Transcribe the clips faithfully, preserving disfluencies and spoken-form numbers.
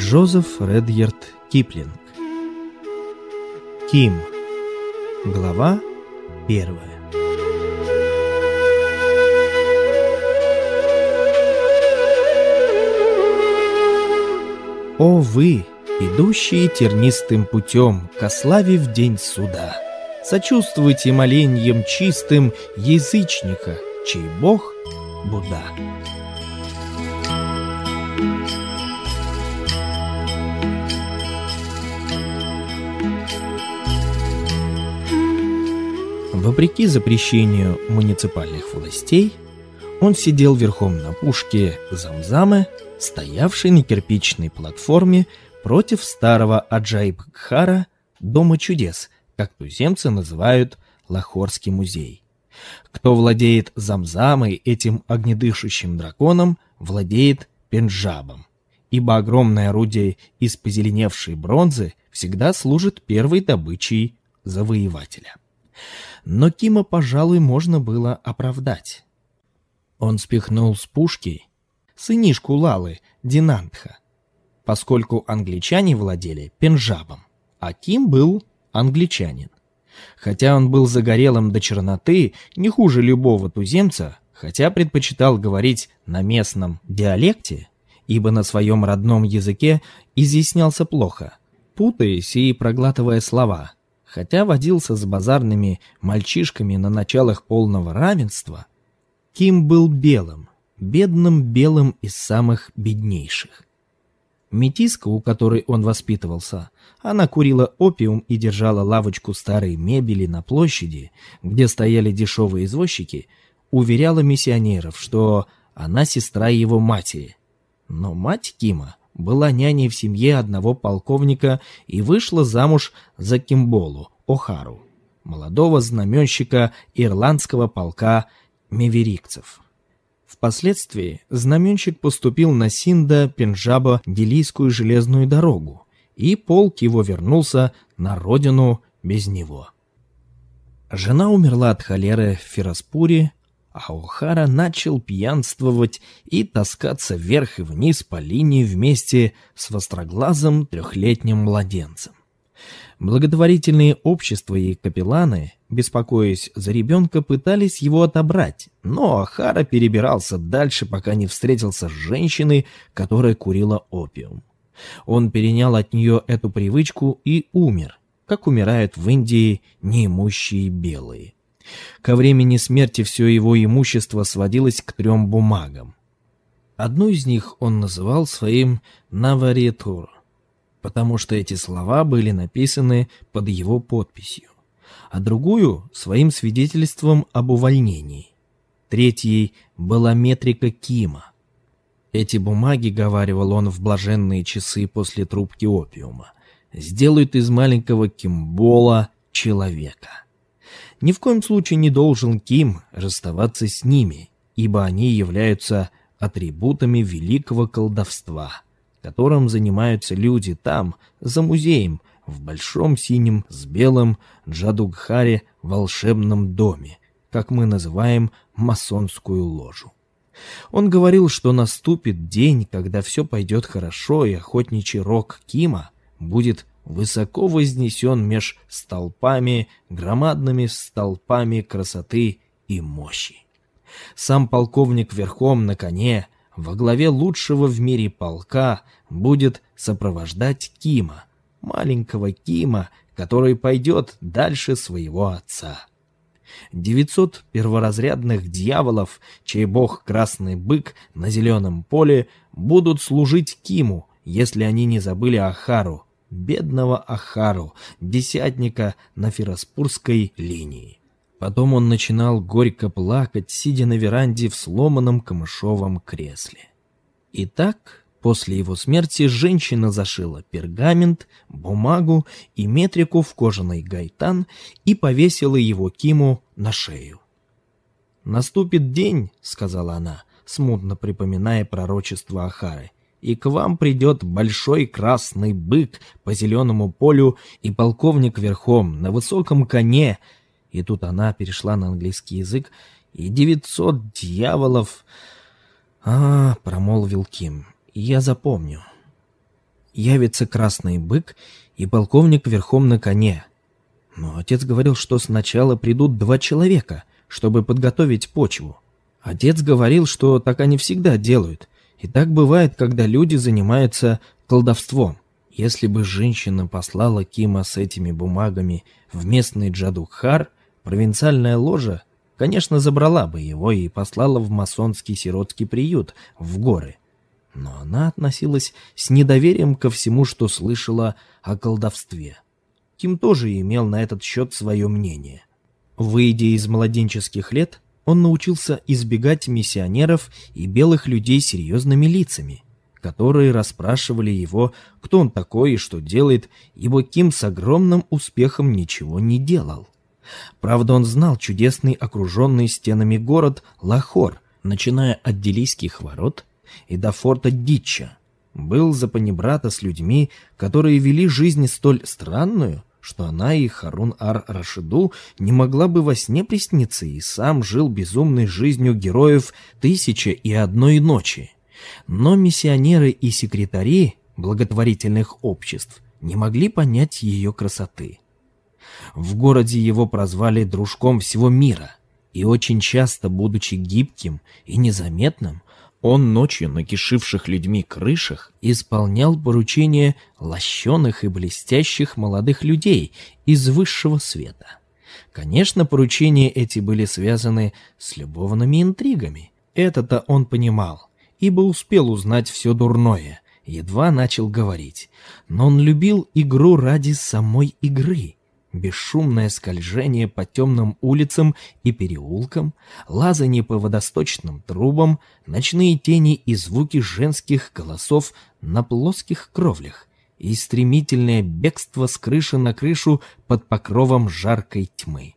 Джозеф Редьярд Киплинг. Ким. Глава первая. О вы, идущие тернистым путем ко славе в день суда, сочувствуйте моленьям чистым язычника, чей бог — Будда. Вопреки запрещению муниципальных властей, он сидел верхом на пушке Замзамы, стоявшей на кирпичной платформе против старого Аджайб-Гхара, Дома чудес, как туземцы называют Лахорский музей. Кто владеет Замзамой, этим огнедышащим драконом, владеет Пенджабом, ибо огромное орудие из позеленевшей бронзы всегда служит первой добычей завоевателя. Но Кима, пожалуй, можно было оправдать. Он спихнул с пушки сынишку Лалы, Динантха, поскольку англичане владели Пенджабом, а Ким был англичанин. Хотя он был загорелым до черноты, не хуже любого туземца, хотя предпочитал говорить на местном диалекте, ибо на своем родном языке изъяснялся плохо, путаясь и проглатывая слова. Хотя водился с базарными мальчишками на началах полного равенства, Ким был белым, бедным белым из самых беднейших. Метиска, у которой он воспитывался, она курила опиум и держала лавочку старой мебели на площади, где стояли дешевые извозчики, уверяла миссионеров, что она сестра его матери. Но мать Кима была няней в семье одного полковника и вышла замуж за Кимболу О'Хару, молодого знаменщика ирландского полка меверикцев. Впоследствии знаменщик поступил на Синда-Пенджаба-Делийскую железную дорогу, и полк его вернулся на родину без него. Жена умерла от холеры в Фироспуре, а О'Хара начал пьянствовать и таскаться вверх и вниз по линии вместе с востроглазым трехлетним младенцем. Благотворительные общества и капелланы, беспокоясь за ребенка, пытались его отобрать, но О'Хара перебирался дальше, пока не встретился с женщиной, которая курила опиум. Он перенял от нее эту привычку и умер, как умирают в Индии неимущие белые. Ко времени смерти все его имущество сводилось к трем бумагам. Одну из них он называл своим «Наваритур», потому что эти слова были написаны под его подписью, а другую — своим свидетельством об увольнении. Третьей была метрика Кима. Эти бумаги, говаривал он в блаженные часы после трубки опиума, сделают из маленького Кимбола человека. Ни в коем случае не должен Ким расставаться с ними, ибо они являются атрибутами великого колдовства, которым занимаются люди там, за музеем, в большом синем с белым Джадугхаре волшебном доме, как мы называем масонскую ложу. Он говорил, что наступит день, когда все пойдет хорошо, и охотничий рог Кима будет высоко вознесен меж столпами, громадными столпами красоты и мощи. Сам полковник верхом на коне, во главе лучшего в мире полка, будет сопровождать Кима, маленького Кима, который пойдет дальше своего отца. Девятьсот перворазрядных дьяволов, чей бог Красный Бык на зеленом поле, будут служить Киму, если они не забыли О'Хару, бедного О'Хару, десятника на Фироспурской линии. Потом он начинал горько плакать, сидя на веранде в сломанном камышовом кресле. Итак, после его смерти женщина зашила пергамент, бумагу и метрику в кожаный гайтан и повесила его Киму на шею. «Наступит день, — сказала она, смутно припоминая пророчество О'Хары, — и к вам придет большой красный бык по зеленому полю и полковник верхом на высоком коне». И тут она перешла на английский язык, и девятьсот дьяволов... «А, — промолвил Ким, — я запомню». явится красный бык и полковник верхом на коне. Но отец говорил, что сначала придут два человека, чтобы подготовить почву. Отец говорил, что так они всегда делают, и так бывает, когда люди занимаются колдовством. Если бы женщина послала Кима с этими бумагами в местный Джадукхар, провинциальная ложа, конечно, забрала бы его и послала в масонский сиротский приют в горы. Но она относилась с недоверием ко всему, что слышала о колдовстве. Ким тоже имел на этот счет свое мнение. Выйдя из младенческих лет, он научился избегать миссионеров и белых людей с серьезными лицами, которые расспрашивали его, кто он такой и что делает, ибо Ким с огромным успехом ничего не делал. Правда, он знал чудесный окруженный стенами город Лахор, начиная от Делийских ворот и до форта Дитча. Был за панибрата с людьми, которые вели жизнь столь странную, что она и Харун-ар-Рашиду не могла бы во сне присниться, и сам жил безумной жизнью героев «Тысяча и одной ночи». Но миссионеры и секретари благотворительных обществ не могли понять ее красоты. В городе его прозвали дружком всего мира, и очень часто, будучи гибким и незаметным, он ночью на кишивших людьми крышах исполнял поручения лощеных и блестящих молодых людей из высшего света. Конечно, поручения эти были связаны с любовными интригами. Это-то он понимал, ибо успел узнать все дурное, едва начал говорить. Но он любил игру ради самой игры. Бесшумное скольжение по темным улицам и переулкам, лазанье по водосточным трубам, ночные тени и звуки женских голосов на плоских кровлях и стремительное бегство с крыши на крышу под покровом жаркой тьмы.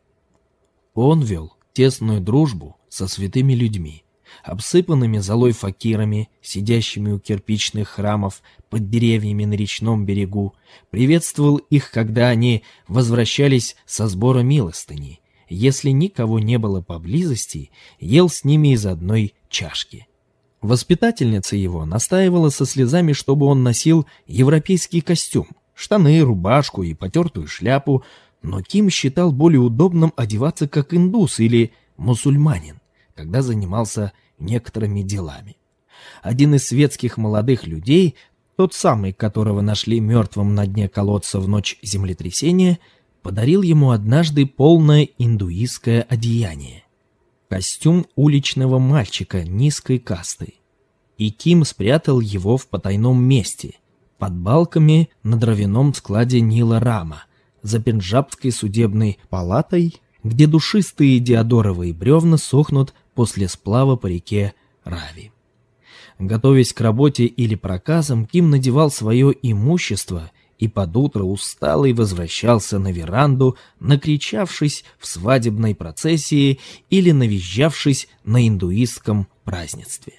Он вел тесную дружбу со святыми людьми, обсыпанными золой факирами, сидящими у кирпичных храмов под деревьями на речном берегу, приветствовал их, когда они возвращались со сбора милостыни. Если никого не было поблизости, ел с ними из одной чашки. Воспитательница его настаивала со слезами, чтобы он носил европейский костюм, штаны, рубашку и потертую шляпу, но Ким считал более удобным одеваться как индус или мусульманин, когда занимался некоторыми делами. Один из светских молодых людей, тот самый, которого нашли мертвым на дне колодца в ночь землетрясения, подарил ему однажды полное индуистское одеяние. Костюм уличного мальчика низкой касты. И Ким спрятал его в потайном месте, под балками на дровяном складе Нила Рама, за пенджабской судебной палатой, где душистые диодоровые бревна сохнут после сплава по реке Рави. Готовясь к работе или проказам, Ким надевал свое имущество и под утро усталый возвращался на веранду, накричавшись в свадебной процессии или навизжавшись на индуистском празднестве.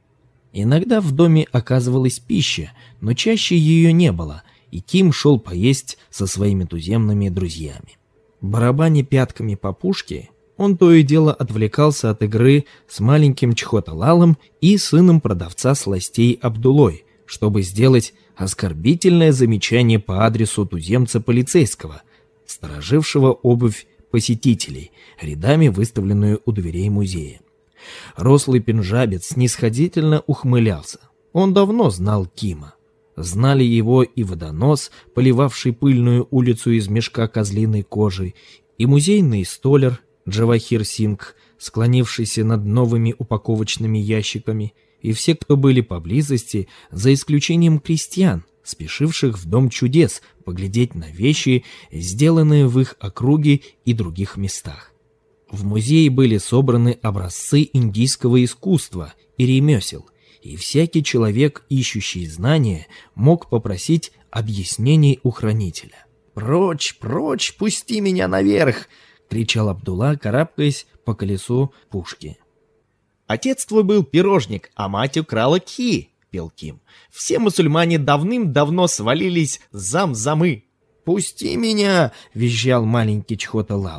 Иногда в доме оказывалась пища, но чаще ее не было, и Ким шел поесть со своими туземными друзьями. Барабаня пятками по пушке, он то и дело отвлекался от игры с маленьким Чхоталалом и сыном продавца сластей Абдулой, чтобы сделать оскорбительное замечание по адресу туземца полицейского, сторожившего обувь посетителей, рядами выставленную у дверей музея. Рослый пенджабец снисходительно ухмылялся. Он давно знал Кима. Знали его и водонос, поливавший пыльную улицу из мешка козлиной кожи, и музейный столяр Джавахир Сингх, склонившийся над новыми упаковочными ящиками, и все, кто были поблизости, за исключением крестьян, спешивших в Дом чудес поглядеть на вещи, сделанные в их округе и других местах. В музее были собраны образцы индийского искусства и ремесел, и всякий человек, ищущий знания, мог попросить объяснений у хранителя. «Прочь, прочь, пусти меня наверх!» — кричал Абдулла, карабкаясь по колесу пушки. «Отец твой был пирожник, а мать украла кхи», — пел Ким. «Все мусульмане давным-давно свалились зам-замы». «Пусти меня!» — визжал маленький Чхоталал.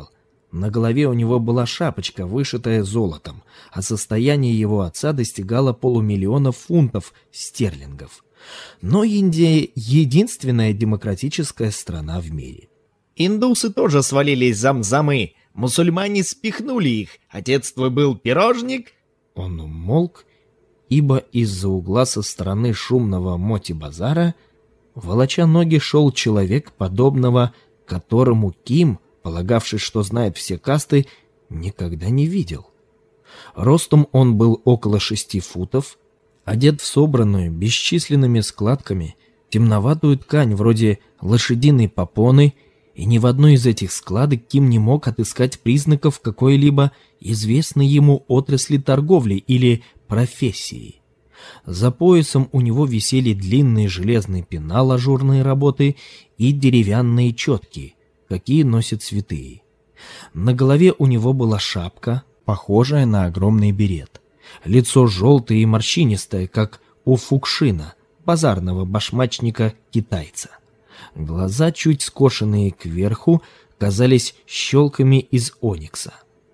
На голове у него была шапочка, вышитая золотом, а состояние его отца достигало полумиллиона фунтов стерлингов. Но Индия — единственная демократическая страна в мире. Индусы тоже свалились зам-замы. Мусульмане спихнули их. Отец твой был пирожник? Он умолк, ибо из-за угла со стороны шумного моти-базара, волоча ноги, шел человек, подобного которому Ким, полагавший, что знает все касты, никогда не видел. Ростом он был около шести футов, одет в собранную бесчисленными складками темноватую ткань вроде лошадиной попоны, и ни в одной из этих складок Ким не мог отыскать признаков какой-либо известной ему отрасли торговли или профессии. За поясом у него висели длинные железные пенал ажурной работы и деревянные четки, какие носят святые. На голове у него была шапка, похожая на огромный берет. Лицо желтое и морщинистое, как у Фукшина, базарного башмачника-китайца. Глаза, чуть скошенные кверху, казались щелками из оникса.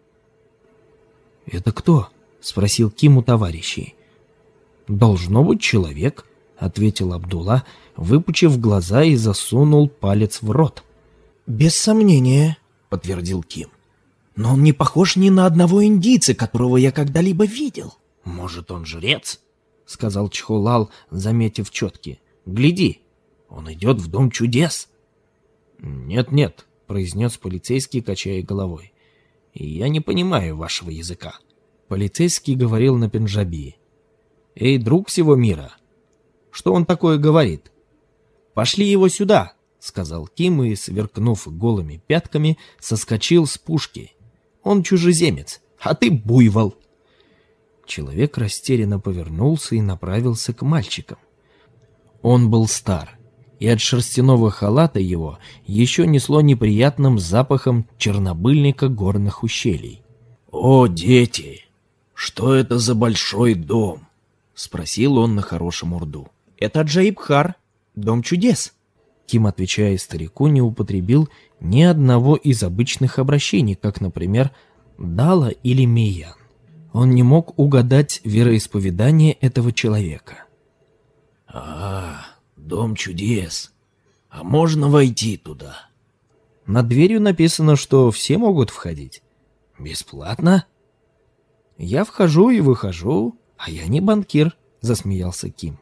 «Это кто?» — спросил Ким у товарищей. «Должно быть человек», — ответил Абдулла, выпучив глаза и засунул палец в рот. «Без сомнения», — подтвердил Ким. «Но он не похож ни на одного индийца, которого я когда-либо видел». «Может, он жрец?» — сказал Чхолал, заметив четки. «Гляди, он идет в дом чудес». «Нет-нет», — произнес полицейский, качая головой. «Я не понимаю вашего языка». Полицейский говорил на пенджаби. «Эй, друг всего мира, что он такое говорит?» «Пошли его сюда», — сказал Ким и, сверкнув голыми пятками, соскочил с пушки. «Он чужеземец, а ты буйвол». Человек растерянно повернулся и направился к мальчикам. Он был стар, и от шерстяного халата его еще несло неприятным запахом чернобыльника горных ущелий. «О, дети, что это за большой дом?» — спросил он на хорошем урду. «Это Джаибхар, дом чудес». Ким, отвечая старику, не употребил ни одного из обычных обращений, как, например, «дала» или «миян». Он не мог угадать вероисповедание этого человека. «А, дом чудес. А можно войти туда?» Над дверью написано, что все могут входить. «Бесплатно?» «Я вхожу и выхожу, а я не банкир», — засмеялся Ким.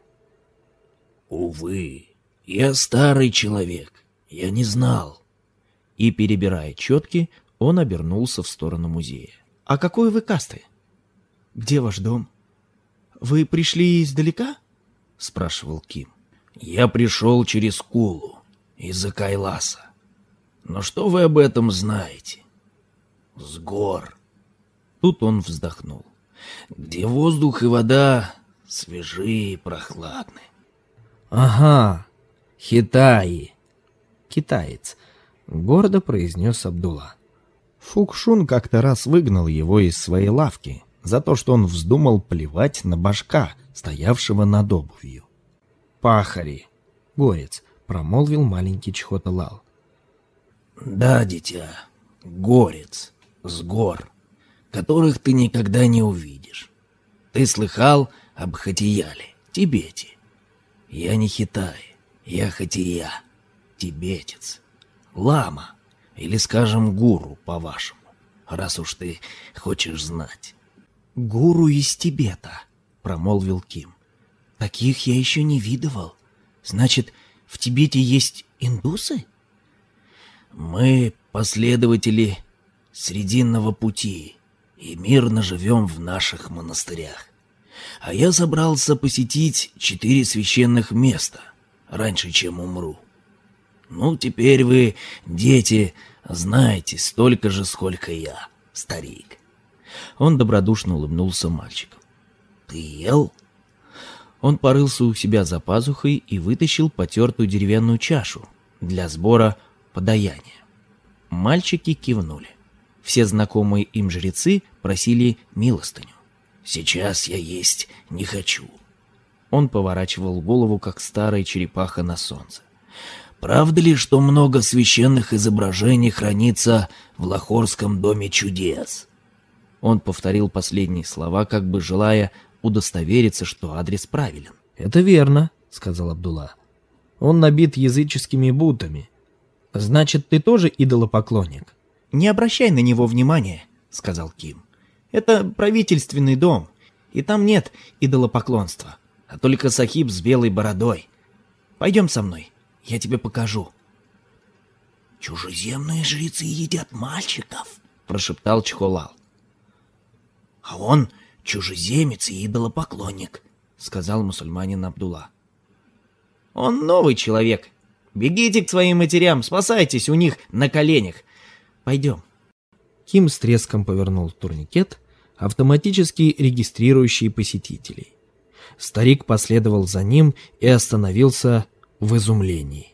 «Увы, я старый человек, я не знал». И, перебирая четки, он обернулся в сторону музея. «А какой вы касты? Где ваш дом? Вы пришли издалека?» — спрашивал Ким. «Я пришел через Кулу, из-за Кайласа. Но что вы об этом знаете? С гор». Тут он вздохнул. «Где воздух и вода свежи и прохладны». «Ага, Хитаи». «Китаец», — гордо произнес Абдулла. Фукшун как-то раз выгнал его из своей лавки за то, что он вздумал плевать на башка, стоявшего над обувью. «Пахари, горец», — промолвил маленький Чхоталал. «Да, дитя, горец, с гор, которых ты никогда не увидишь. Ты слыхал об Хатияле, Тибете? Я не Хитай, я Хатия, тибетец, лама, или, скажем, гуру, по-вашему, раз уж ты хочешь знать». «Гуру из Тибета», — промолвил Ким. «Таких я еще не видывал. Значит, в Тибете есть индусы?» «Мы последователи Срединного пути и мирно живем в наших монастырях. А я собрался посетить четыре священных места, раньше, чем умру. Ну, теперь вы, дети, знаете столько же, сколько я, старик». Он добродушно улыбнулся мальчикам. «Ты ел?» Он порылся у себя за пазухой и вытащил потертую деревянную чашу для сбора подаяния. Мальчики кивнули. Все знакомые им жрецы просили милостыню. «Сейчас я есть не хочу». Он поворачивал голову, как старая черепаха на солнце. правда ли, что много священных изображений хранится в Лахорском доме чудес?» Он повторил последние слова, как бы желая удостовериться, что адрес правилен. «Это верно», — сказал Абдулла. «Он набит языческими буддами. Значит, ты тоже идолопоклонник?» «Не обращай на него внимания», — сказал Ким. «Это правительственный дом, и там нет идолопоклонства, а только сахиб с белой бородой. Пойдем со мной, я тебе покажу». «Чужеземные жрецы едят мальчиков», — прошептал Чхолал. «А он чужеземец и идолопоклонник», — сказал мусульманин Абдулла. «Он новый человек. Бегите к своим матерям, спасайтесь у них на коленях. Пойдем». Ким с треском повернул турникет, автоматически регистрирующий посетителей. Старик последовал за ним и остановился в изумлении.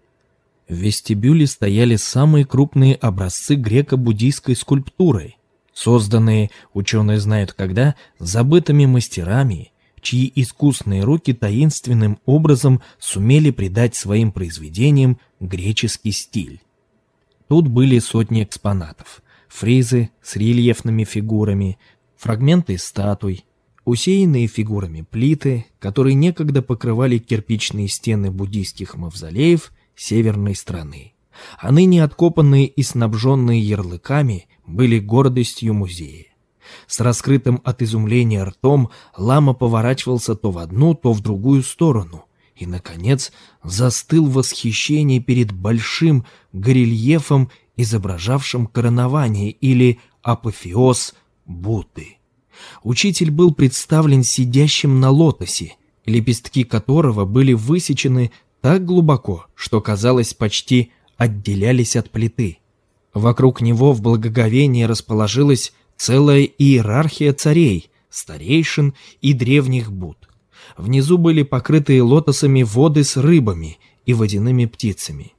В вестибюле стояли самые крупные образцы греко-буддийской скульптуры, созданные, ученые знают когда, забытыми мастерами, чьи искусные руки таинственным образом сумели придать своим произведениям греческий стиль. Тут были сотни экспонатов, фризы с рельефными фигурами, фрагменты статуй, усеянные фигурами плиты, которые некогда покрывали кирпичные стены буддийских мавзолеев северной страны, а ныне откопанные и снабженные ярлыками были гордостью музея. С раскрытым от изумления ртом лама поворачивался то в одну, то в другую сторону и, наконец, застыл в восхищении перед большим горельефом, изображавшим коронование или апофеоз Будды. Учитель был представлен сидящим на лотосе, лепестки которого были высечены так глубоко, что, казалось, почти отделялись от плиты. Вокруг него в благоговении расположилась целая иерархия царей, старейшин и древних Будд. Внизу были покрытые лотосами воды с рыбами и водяными птицами.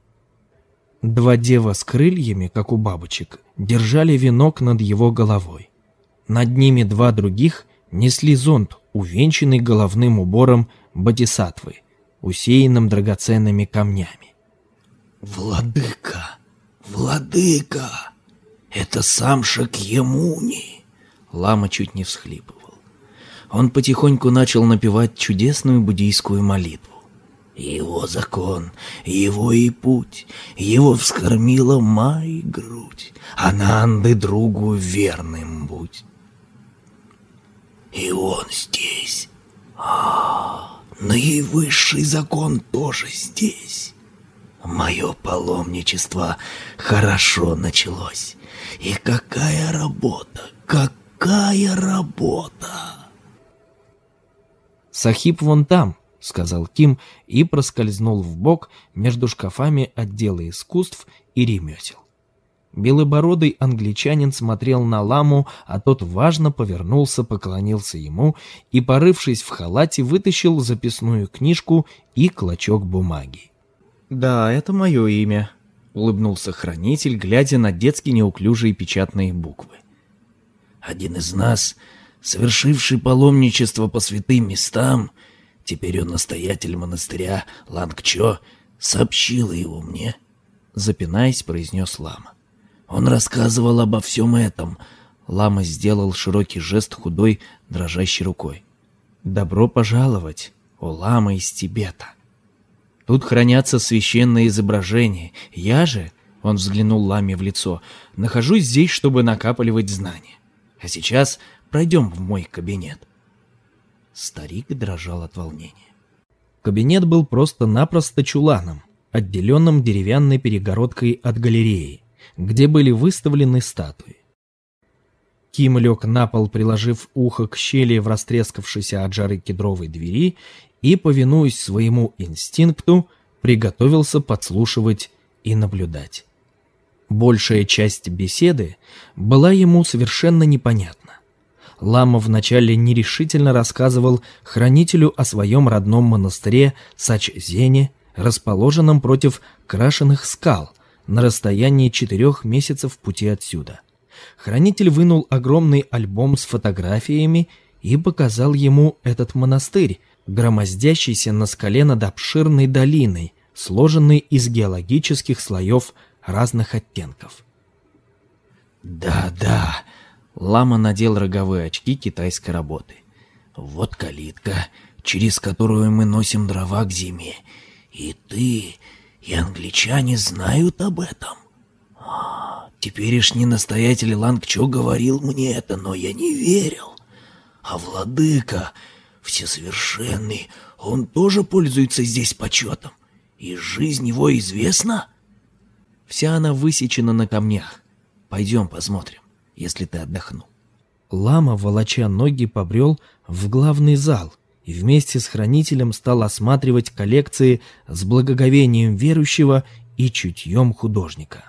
Два дева с крыльями, как у бабочек, держали венок над его головой. Над ними два других несли зонт, увенчанный головным убором бодисаттвы, усеянным драгоценными камнями. «Владыка! Владыка! Это сам Шакьямуни!» Лама чуть не всхлипывал. Он потихоньку начал напевать чудесную буддийскую молитву. «Его закон, его и путь, его вскормила май грудь, Ананды другу верным будь». И он здесь. А, наивысший закон тоже здесь. Мое паломничество хорошо началось. И какая работа, какая работа! «Сахиб вон там», — сказал Ким и проскользнул вбок между шкафами отдела искусств и ремесел. Белобородый англичанин смотрел на ламу, а тот важно повернулся, поклонился ему и, порывшись в халате, вытащил записную книжку и клочок бумаги. «Да, это мое имя», — улыбнулся хранитель, глядя на детски неуклюжие печатные буквы. «Один из нас, совершивший паломничество по святым местам, теперь он настоятель монастыря Лангчо, сообщил его мне», — запинаясь, произнес лама. «Он рассказывал обо всем этом». Лама сделал широкий жест худой, дрожащей рукой. «Добро пожаловать, о лама из Тибета. Тут хранятся священные изображения. Я же, — он взглянул ламе в лицо, — нахожусь здесь, чтобы накапливать знания. А сейчас пройдем в мой кабинет». Старик дрожал от волнения. Кабинет был просто-напросто чуланом, отделенным деревянной перегородкой от галереи, где были выставлены статуи. Ким лег на пол, приложив ухо к щели в растрескавшейся от жары кедровой двери и, повинуясь своему инстинкту, приготовился подслушивать и наблюдать. Большая часть беседы была ему совершенно непонятна. Лама вначале нерешительно рассказывал хранителю о своем родном монастыре Сачзене, расположенном против крашеных скал, на расстоянии четырех месяцев пути отсюда. Хранитель вынул огромный альбом с фотографиями и показал ему этот монастырь, громоздящийся на скале над обширной долиной, сложенный из геологических слоев разных оттенков. «Да-да», — лама надел роговые очки китайской работы. «Вот калитка, через которую мы носим дрова к зиме. И ты, и англичане знают об этом. А, теперешний настоятель Лангчо говорил мне это, но я не верил. А владыка всесовершенный, он тоже пользуется здесь почетом. И жизнь его известна?» «Вся она высечена на камнях. Пойдем посмотрим, если ты отдохнул». Лама, волоча ноги, побрел в главный зал и вместе с хранителем стал осматривать коллекции с благоговением верующего и чутьем художника.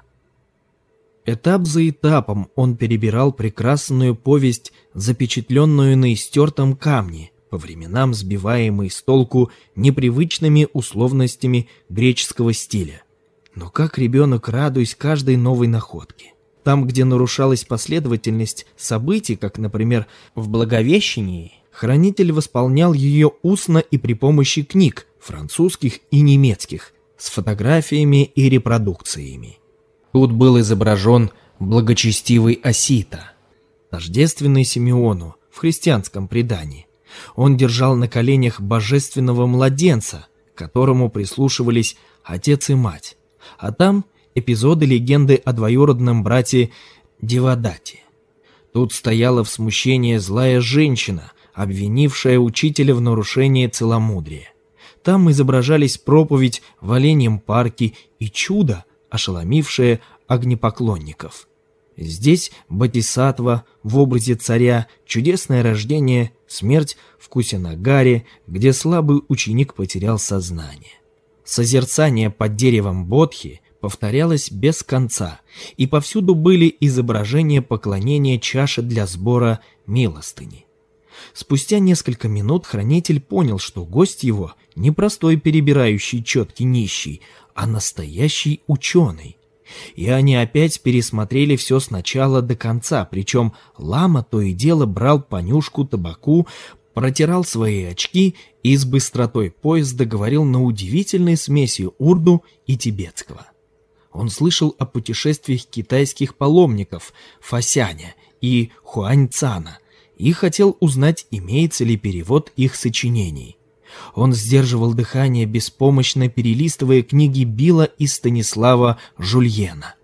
Этап за этапом он перебирал прекрасную повесть, запечатленную на истертом камне, по временам сбиваемой с толку непривычными условностями греческого стиля. Но как ребенок, радуясь каждой новой находке. Там, где нарушалась последовательность событий, как, например, в Благовещении, хранитель восполнял ее устно и при помощи книг, французских и немецких, с фотографиями и репродукциями. Тут был изображен благочестивый Осита, тождественный Симеону в христианском предании. Он держал на коленях божественного младенца, к которому прислушивались отец и мать, а там эпизоды легенды о двоюродном брате Девадате. Тут стояла в смущении злая женщина, обвинившая учителя в нарушении целомудрия. Там изображались проповедь в Оленьем парке и чудо, ошеломившее огнепоклонников. Здесь Бодхисаттва в образе царя, чудесное рождение, смерть в Кусинагаре, где слабый ученик потерял сознание. Созерцание под деревом Бодхи повторялось без конца, и повсюду были изображения поклонения чаши для сбора милостыни. Спустя несколько минут хранитель понял, что гость его не простой перебирающий четки нищий, а настоящий ученый. И они опять пересмотрели все сначала до конца, причем лама то и дело брал понюшку табаку, протирал свои очки и с быстротой поезда говорил на удивительной смеси урду и тибетского. Он слышал о путешествиях китайских паломников Фасяня и Хуаньцана и хотел узнать, имеется ли перевод их сочинений. Он сдерживал дыхание, беспомощно перелистывая книги Билла и Станислава Жульена.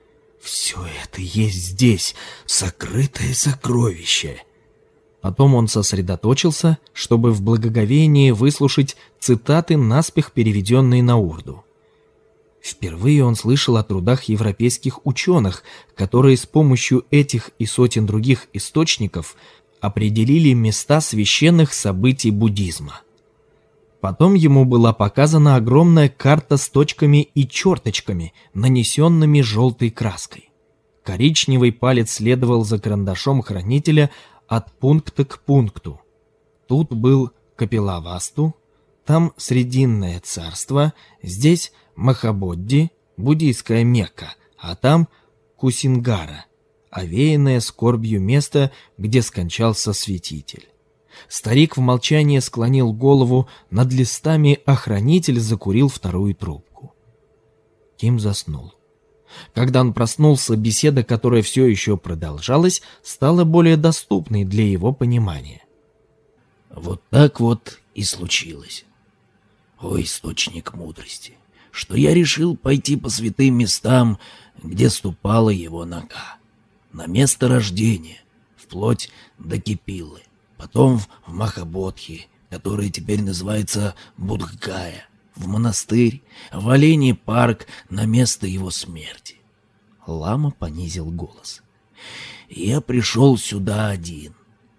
«Все это есть здесь, сокрытое сокровище». Потом он сосредоточился, чтобы в благоговении выслушать цитаты, наспех переведенные на урду. Впервые он слышал о трудах европейских ученых, которые с помощью этих и сотен других источников определили места священных событий буддизма. Потом ему была показана огромная карта с точками и черточками, нанесенными желтой краской. Коричневый палец следовал за карандашом хранителя от пункта к пункту. Тут был Капилавасту, там Срединное царство, здесь Махабодди, буддийская Мекка, а там Кусингара, овеянное скорбью место, где скончался святитель. Старик в молчании склонил голову над листами, а хранитель закурил вторую трубку. Ким заснул. Когда он проснулся, беседа, которая все еще продолжалась, стала более доступной для его понимания. «Вот так вот и случилось, о источник мудрости, что я решил пойти по святым местам, где ступала его нога, на место рождения, вплоть до Кипилы, потом в Махабодхи, который теперь называется Будхгая, в монастырь, в Оленей парк, на место его смерти». Лама понизил голос. «Я пришел сюда один.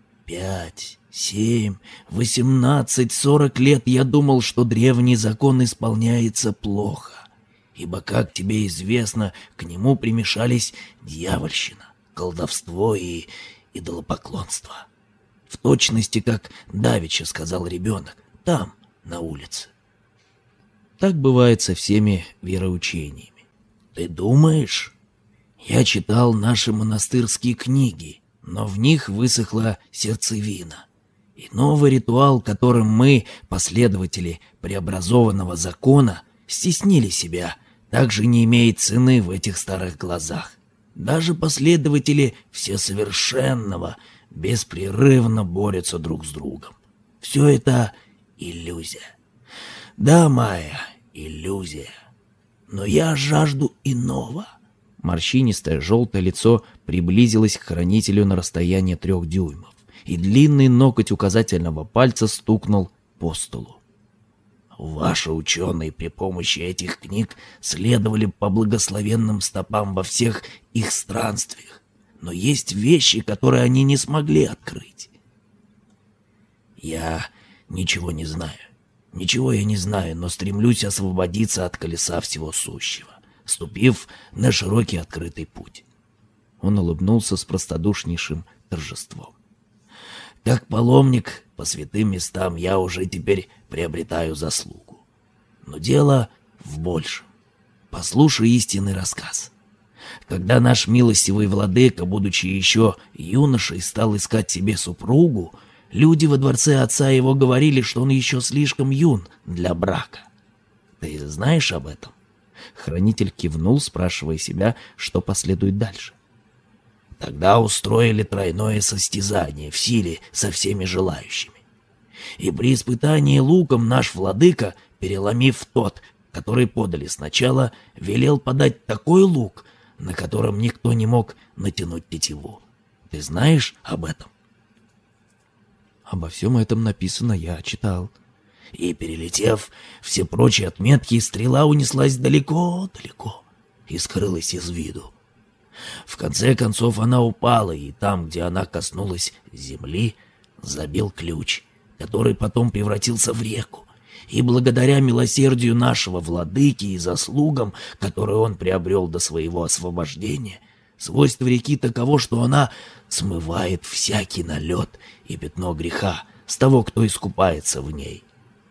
Пять, семь, восемнадцать, сорок лет я думал, что древний закон исполняется плохо, ибо, как тебе известно, к нему примешались дьявольщина, колдовство и идолопоклонство. В точности, как давеча сказал ребенок, там, на улице. Так бывает со всеми вероучениями. Ты думаешь? Я читал наши монастырские книги, но в них высохла сердцевина. И новый ритуал, которым мы, последователи преобразованного закона, стеснили себя, также не имеет цены в этих старых глазах. Даже последователи Всесовершенного беспрерывно борются друг с другом. Все это иллюзия. Да, Майя, иллюзия. Но я жажду иного. Морщинистое желтое лицо приблизилось к хранителю на расстояние трех дюймов, и длинный ноготь указательного пальца стукнул по столу. Ваши ученые при помощи этих книг следовали по благословенным стопам во всех их странствиях, но есть вещи, которые они не смогли открыть. Я ничего не знаю. Ничего я не знаю, но стремлюсь освободиться от колеса всего сущего, ступив на широкий открытый путь. Он улыбнулся с простодушнейшим торжеством. Как паломник по святым местам я уже теперь приобретаю заслугу. Но дело в большем. Послушай истинный рассказ. Когда наш милостивый владыка, будучи еще юношей, стал искать себе супругу, люди во дворце отца его говорили, что он еще слишком юн для брака. Ты знаешь об этом? Хранитель кивнул, спрашивая себя, что последует дальше. Тогда устроили тройное состязание в силе со всеми желающими. И при испытании луком наш владыка, переломив тот, который подали сначала, велел подать такой лук, на котором никто не мог натянуть тетиву. Ты знаешь об этом? Обо всем этом написано, я читал. И, перелетев все прочие отметки, стрела унеслась далеко-далеко и скрылась из виду. В конце концов она упала, и там, где она коснулась земли, забил ключ, который потом превратился в реку. И благодаря милосердию нашего владыки и заслугам, которые он приобрел до своего освобождения, свойство реки таково, что она смывает всякий налет и пятно греха с того, кто искупается в ней.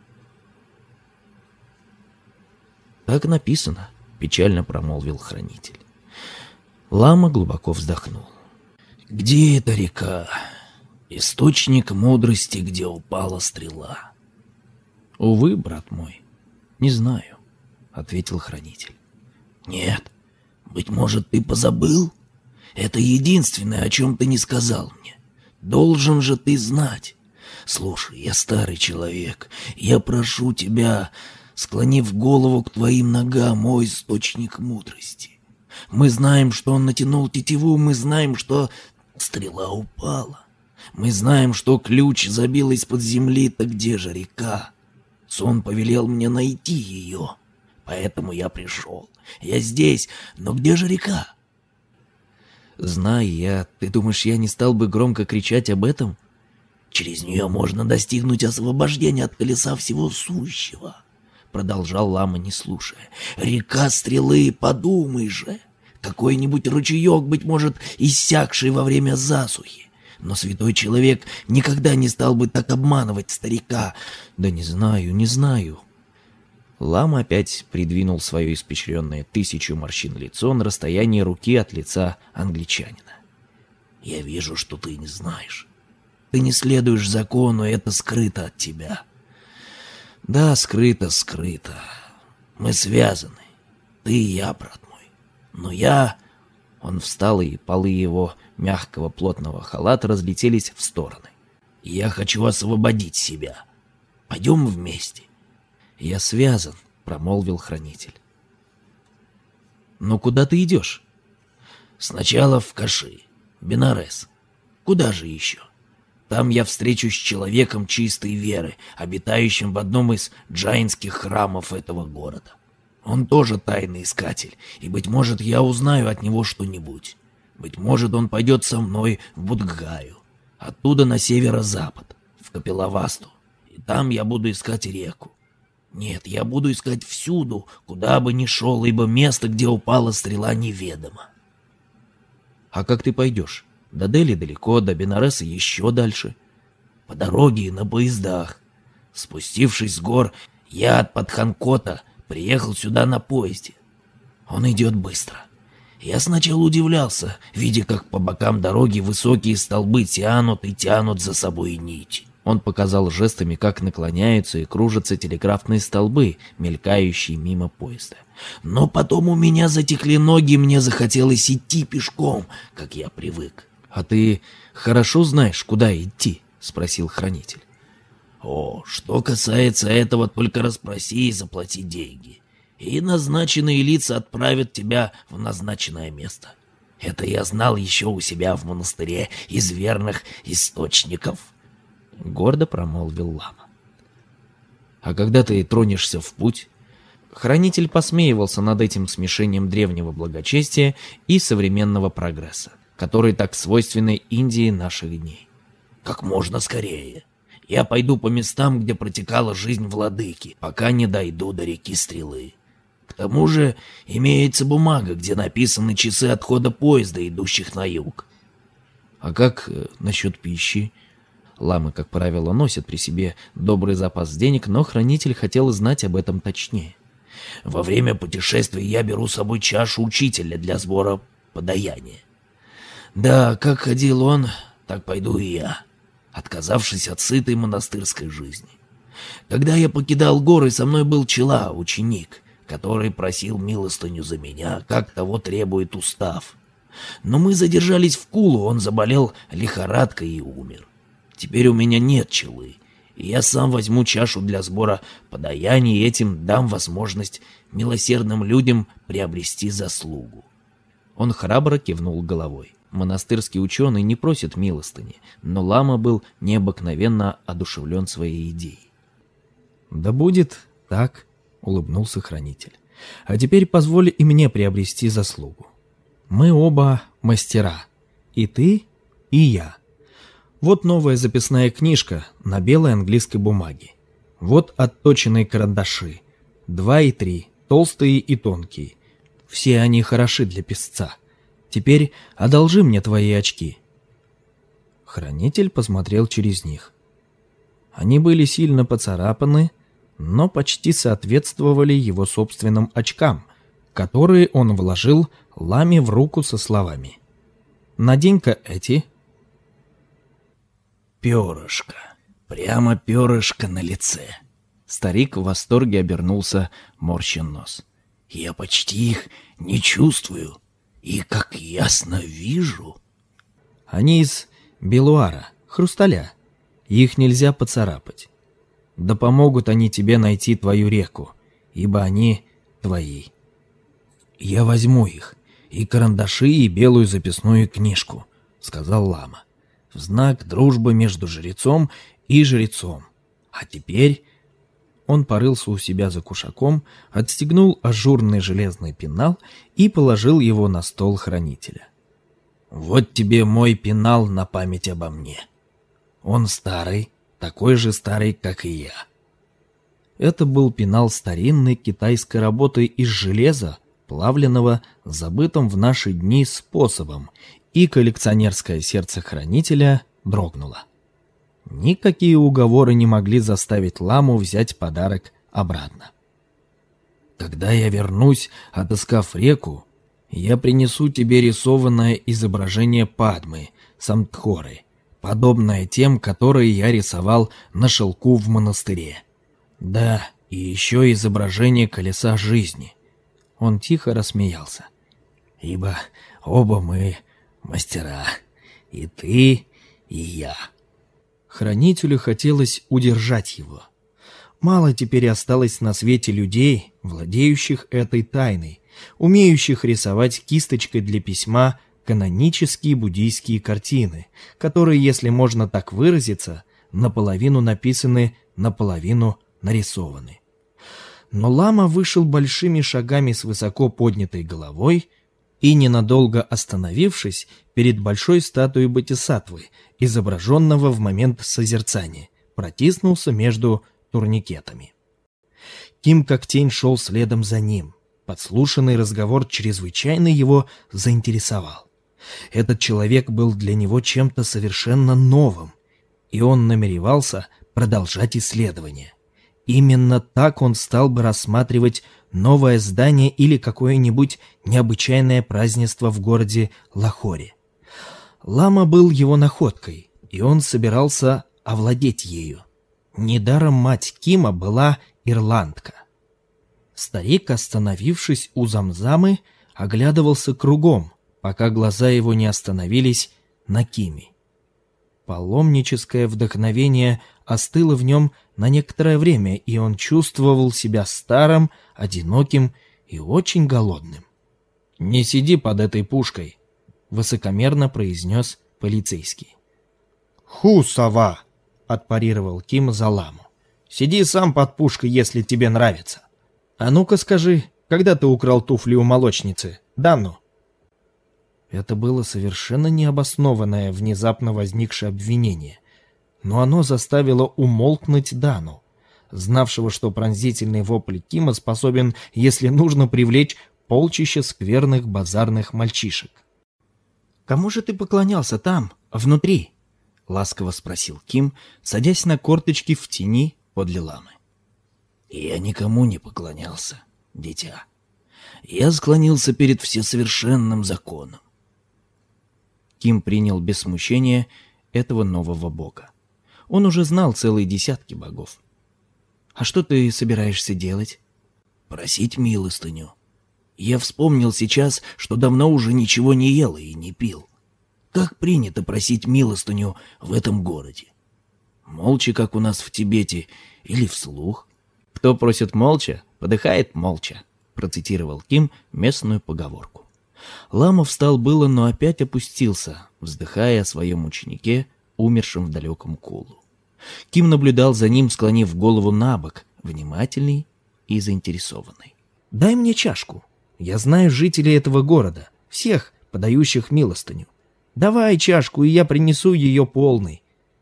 «Так написано», — печально промолвил хранитель. Лама глубоко вздохнул. «Где эта река? Источник мудрости, где упала стрела?» «Увы, брат мой, не знаю», — ответил хранитель. «Нет, быть может, ты позабыл? Это единственное, о чем ты не сказал мне. Должен же ты знать. Слушай, я старый человек, я прошу тебя, склонив голову к твоим ногам, мой источник мудрости. Мы знаем, что он натянул тетиву, мы знаем, что стрела упала. Мы знаем, что ключ забил из-под земли, так где же река? Сон повелел мне найти ее, поэтому я пришел. Я здесь, но где же река?» «Знаю я, ты думаешь, я не стал бы громко кричать об этом?» «Через нее можно достигнуть освобождения от колеса всего сущего», — продолжал лама, не слушая. «Река стрелы, подумай же. Какой-нибудь ручеек, быть может, иссякший во время засухи. Но святой человек никогда не стал бы так обманывать старика». «Да не знаю, не знаю». Лама опять придвинул свое испещренное тысячу морщин лицо на расстоянии руки от лица англичанина. «Я вижу, что ты не знаешь. Ты не следуешь закону, и это скрыто от тебя». «Да, скрыто, скрыто. Мы связаны. Ты и я, брат мой. Но я...» Он встал, и полы его мягкого плотного халата разлетелись в стороны. «Я хочу освободить себя. Пойдем вместе». «Я связан», — промолвил хранитель. «Но куда ты идешь?» «Сначала в Каши, Бенарес. Куда же еще? Там я встречусь с человеком чистой веры, обитающим в одном из джайнских храмов этого города. Он тоже тайный искатель, и, быть может, я узнаю от него что-нибудь. Быть может, он пойдет со мной в Будггаю, оттуда на северо-запад, в Капилавасту, и там я буду искать реку. Нет, я буду искать всюду, куда бы ни шел, ибо место, где упала стрела, неведомо». «А как ты пойдешь? До Дели далеко, до Бенареса еще дальше». «По дороге и на поездах. Спустившись с гор, я от Падханкота приехал сюда на поезде. Он идет быстро. Я сначала удивлялся, видя, как по бокам дороги высокие столбы тянут и тянут за собой нить. Он показал жестами, как наклоняются и кружатся телеграфные столбы, мелькающие мимо поезда. «Но потом у меня затекли ноги, мне захотелось идти пешком, как я привык». «А ты хорошо знаешь, куда идти?» — спросил хранитель. «О, что касается этого, только расспроси и заплати деньги, и назначенные лица отправят тебя в назначенное место. Это я знал еще у себя в монастыре из верных источников», — гордо промолвил лама. «А когда ты тронешься в путь?» Хранитель посмеивался над этим смешением древнего благочестия и современного прогресса, который так свойственны Индии наших дней. «Как можно скорее. Я пойду по местам, где протекала жизнь владыки, пока не дойду до реки Стрелы. К тому же имеется бумага, где написаны часы отхода поезда, идущих на юг». «А как э, насчет пищи?» Ламы, как правило, носят при себе добрый запас денег, но хранитель хотел знать об этом точнее. «Во время путешествия я беру с собой чашу учителя для сбора подаяния. Да, как ходил он, так пойду и я, отказавшись от сытой монастырской жизни. Когда я покидал горы, со мной был Чела, ученик, который просил милостыню за меня, как того требует устав. Но мы задержались в Кулу, он заболел лихорадкой и умер. Теперь у меня нет Челы, и я сам возьму чашу для сбора подаяний и этим дам возможность милосердным людям приобрести заслугу». Он храбро кивнул головой. Монастырский ученый не просит милостыни, но лама был необыкновенно одушевлен своей идеей. «Да будет так», — улыбнулся хранитель. «А теперь позволь и мне приобрести заслугу. Мы оба мастера, и ты, и я. Вот новая записная книжка на белой английской бумаге. Вот отточенные карандаши, два и три, толстые и тонкие. Все они хороши для писца. Теперь одолжи мне твои очки». Хранитель посмотрел через них. Они были сильно поцарапаны, но почти соответствовали его собственным очкам, которые он вложил ламе в руку со словами: «Надень-ка эти». «Перышко, прямо перышко на лице». Старик в восторге обернулся, морщин нос. «Я почти их не чувствую, и как ясно вижу». «Они из белуара, хрусталя. Их нельзя поцарапать. Да помогут они тебе найти твою реку, ибо они твои». «Я возьму их, и карандаши, и белую записную книжку», — сказал лама, «в знак дружбы между жрецом и жрецом. А теперь...» Он порылся у себя за кушаком, отстегнул ажурный железный пенал и положил его на стол хранителя. «Вот тебе мой пенал на память обо мне. Он старый, такой же старый, как и я». Это был пенал старинной китайской работы из железа, плавленного, забытым в наши дни способом, и коллекционерское сердце хранителя дрогнуло. Никакие уговоры не могли заставить ламу взять подарок обратно. «Когда я вернусь, отыскав реку, я принесу тебе рисованное изображение Падмы, Самдхоры, подобное тем, которые я рисовал на шелку в монастыре. Да, и еще изображение колеса жизни». Он тихо рассмеялся. «Ибо оба мы мастера, и ты, и я». Хранителю хотелось удержать его. Мало теперь осталось на свете людей, владеющих этой тайной, умеющих рисовать кисточкой для письма канонические буддийские картины, которые, если можно так выразиться, наполовину написаны, наполовину нарисованы. Но лама вышел большими шагами с высоко поднятой головой и, ненадолго остановившись перед большой статуей Бодхисаттвы, изображенного в момент созерцания, протиснулся между турникетами. Ким как тень шел следом за ним. Подслушанный разговор чрезвычайно его заинтересовал. Этот человек был для него чем-то совершенно новым, и он намеревался продолжать исследование. Именно так он стал бы рассматривать новое здание или какое-нибудь необычайное празднество в городе Лахоре. Лама был его находкой, и он собирался овладеть ею. Недаром мать Кима была ирландка. Старик, остановившись у Замзамы, оглядывался кругом, пока глаза его не остановились на Киме. Паломническое вдохновение остыло в нем на некоторое время, и он чувствовал себя старым, одиноким и очень голодным. «Не сиди под этой пушкой», — высокомерно произнес полицейский. «Ху, сова!» — отпарировал Ким за ламу. «Сиди сам под пушкой, если тебе нравится. А ну-ка скажи, когда ты украл туфли у молочницы, Данну?» Это было совершенно необоснованное, внезапно возникшее обвинение, но оно заставило умолкнуть Дану, знавшего, что пронзительный вопль Кима способен, если нужно, привлечь полчища скверных базарных мальчишек. «Кому же ты поклонялся там, внутри?» — ласково спросил Ким, садясь на корточки в тени подле ламы. «Я никому не поклонялся, дитя. Я склонился перед всесовершенным законом». Ким принял без смущения этого нового бога. Он уже знал целые десятки богов. «А что ты собираешься делать?» «Просить милостыню. Я вспомнил сейчас, что давно уже ничего не ел и не пил. Как принято просить милостыню в этом городе? Молча, как у нас в Тибете, или вслух?» «Кто просит молча, подыхает молча», — процитировал Ким местную поговорку. Лама встал было, но опять опустился, вздыхая о своем ученике, умершем в далеком Кулу. Ким наблюдал за ним, склонив голову на бок, внимательный и заинтересованный. «Дай мне чашку. Я знаю жителей этого города, всех, подающих милостыню. Давай чашку, и я принесу ее полной».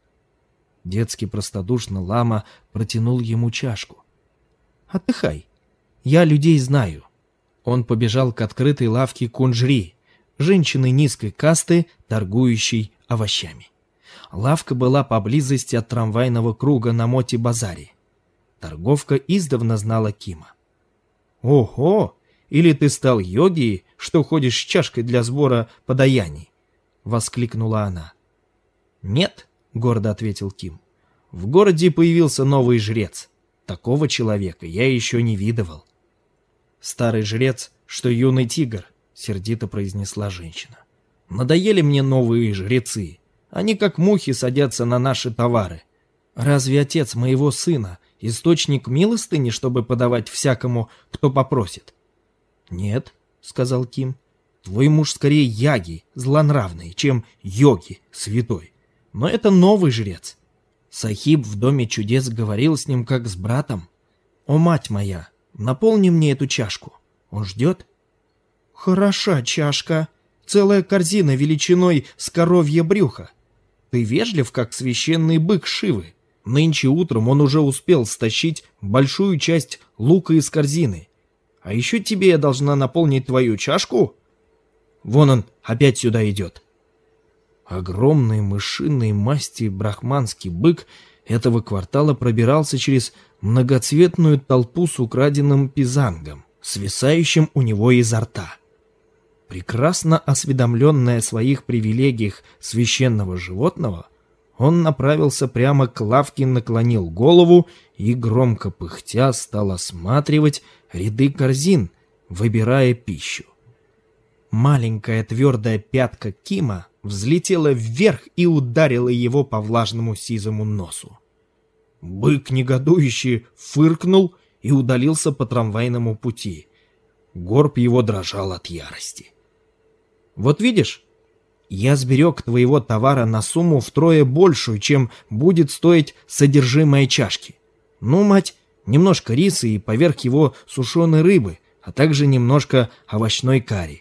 Детски простодушно Лама протянул ему чашку. «Отдыхай. Я людей знаю». Он побежал к открытой лавке Кунжри, женщины низкой касты, торгующей овощами. Лавка была поблизости от трамвайного круга на Моти-базаре. Торговка издавна знала Кима. «Ого! Или ты стал йогией, что ходишь с чашкой для сбора подаяний?» — воскликнула она. «Нет», — гордо ответил Ким. «В городе появился новый жрец. Такого человека я еще не видывал». «Старый жрец, что юный тигр», — сердито произнесла женщина. «Надоели мне новые жрецы. Они как мухи садятся на наши товары. Разве отец моего сына — источник милостыни, чтобы подавать всякому, кто попросит?» «Нет», — сказал Ким. «Твой муж скорее яги, злонравный, чем йоги, святой. Но это новый жрец. Сахиб в доме чудес говорил с ним как с братом. О, мать моя, наполни мне эту чашку. Он ждет?» «Хороша чашка. Целая корзина величиной с коровье брюхо. Ты вежлив, как священный бык Шивы. Нынче утром он уже успел стащить большую часть лука из корзины. А еще тебе я должна наполнить твою чашку? Вон он опять сюда идет». Огромный мышиной масти брахманский бык этого квартала пробирался через многоцветную толпу с украденным пизангом, свисающим у него изо рта. Прекрасно осведомленный о своих привилегиях священного животного, он направился прямо к лавке, наклонил голову и, громко пыхтя, стал осматривать ряды корзин, выбирая пищу. Маленькая твердая пятка Кима взлетела вверх и ударила его по влажному сизому носу. Бык негодующе фыркнул и удалился по трамвайному пути. Горб его дрожал от ярости. «Вот видишь, я сберег твоего товара на сумму втрое большую, чем будет стоить содержимое чашки. Ну, мать, немножко риса и поверх его сушеной рыбы, а также немножко овощной карри».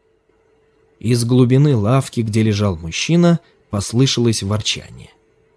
Из глубины лавки, где лежал мужчина, послышалось ворчание.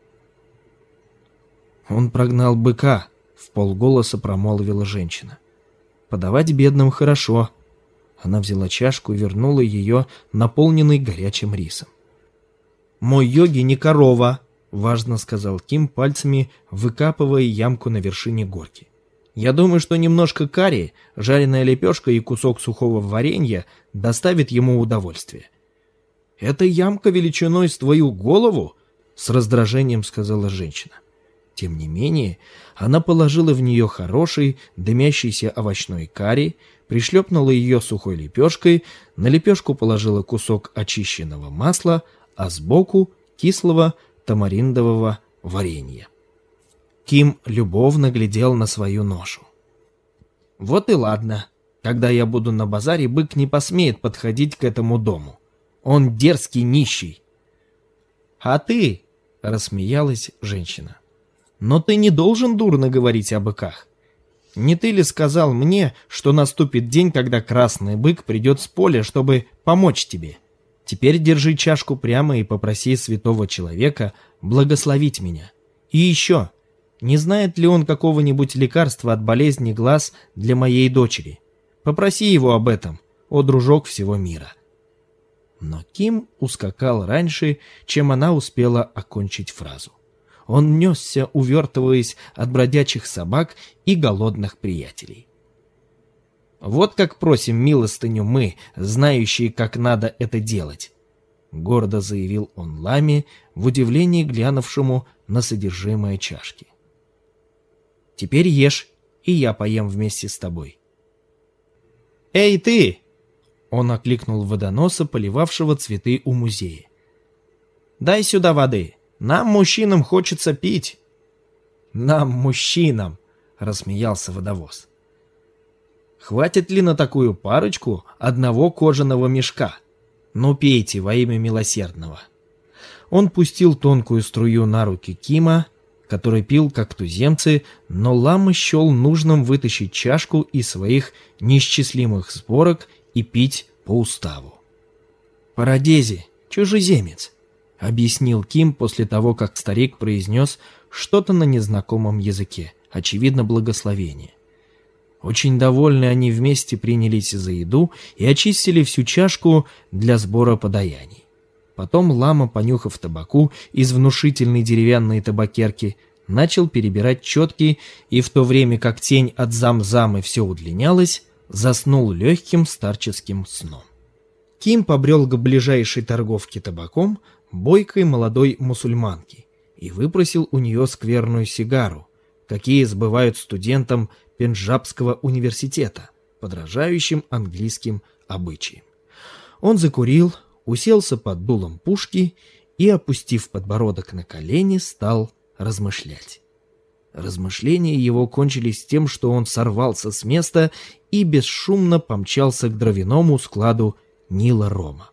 «Он прогнал быка», — вполголоса промолвила женщина. «Подавать бедным хорошо». Она взяла чашку и вернула ее, наполненной горячим рисом. «Мой йоги не корова», — важно сказал Ким, пальцами выкапывая ямку на вершине горки. «Я думаю, что немножко карри, жареная лепешка и кусок сухого варенья доставит ему удовольствие». «Эта ямка величиной с твою голову? с раздражением сказала женщина. Тем не менее, она положила в нее хороший, дымящийся овощной карри, пришлепнула ее сухой лепешкой, на лепешку положила кусок очищенного масла, а сбоку кислого тамариндового варенья. Ким любовно глядел на свою ношу. «Вот и ладно. Когда я буду на базаре, бык не посмеет подходить к этому дому. Он дерзкий нищий». «А ты?» — рассмеялась женщина. «Но ты не должен дурно говорить о быках. Не ты ли сказал мне, что наступит день, когда красный бык придет с поля, чтобы помочь тебе? Теперь держи чашку прямо и попроси святого человека благословить меня. И еще, не знает ли он какого-нибудь лекарства от болезни глаз для моей дочери? Попроси его об этом, о дружок всего мира». Но Ким ускакал раньше, чем она успела окончить фразу. Он несся, увертываясь от бродячих собак и голодных приятелей. «Вот как просим милостыню мы, знающие, как надо это делать», — гордо заявил он ламе, в удивлении глянувшему на содержимое чашки. «Теперь ешь, и я поем вместе с тобой». «Эй, ты!» — он окликнул водоноса, поливавшего цветы у музея. «Дай сюда воды. Нам, мужчинам, хочется пить». «Нам, мужчинам!» — рассмеялся водовоз. «Хватит ли на такую парочку одного кожаного мешка? Ну пейте во имя милосердного». Он пустил тонкую струю на руки Кима, который пил как туземцы, но лама счел нужным вытащить чашку из своих неисчислимых сборок и пить по уставу. «Парадези, чужеземец», — объяснил Ким после того, как старик произнес что-то на незнакомом языке, очевидно, благословение. Очень довольны они вместе принялись за еду и очистили всю чашку для сбора подаяний. Потом лама, понюхав табаку из внушительной деревянной табакерки, начал перебирать четки, и в то время как тень от зам-замы все удлинялась, заснул легким старческим сном. Ким побрел к ближайшей торговке табаком, бойкой молодой мусульманки, и выпросил у нее скверную сигару, какие сбывают студентам Пенджабского университета, подражающим английским обычаям. Он закурил, уселся под дулом пушки и, опустив подбородок на колени, стал размышлять. Размышления его кончились тем, что он сорвался с места и бесшумно помчался к дровяному складу Нила Рома.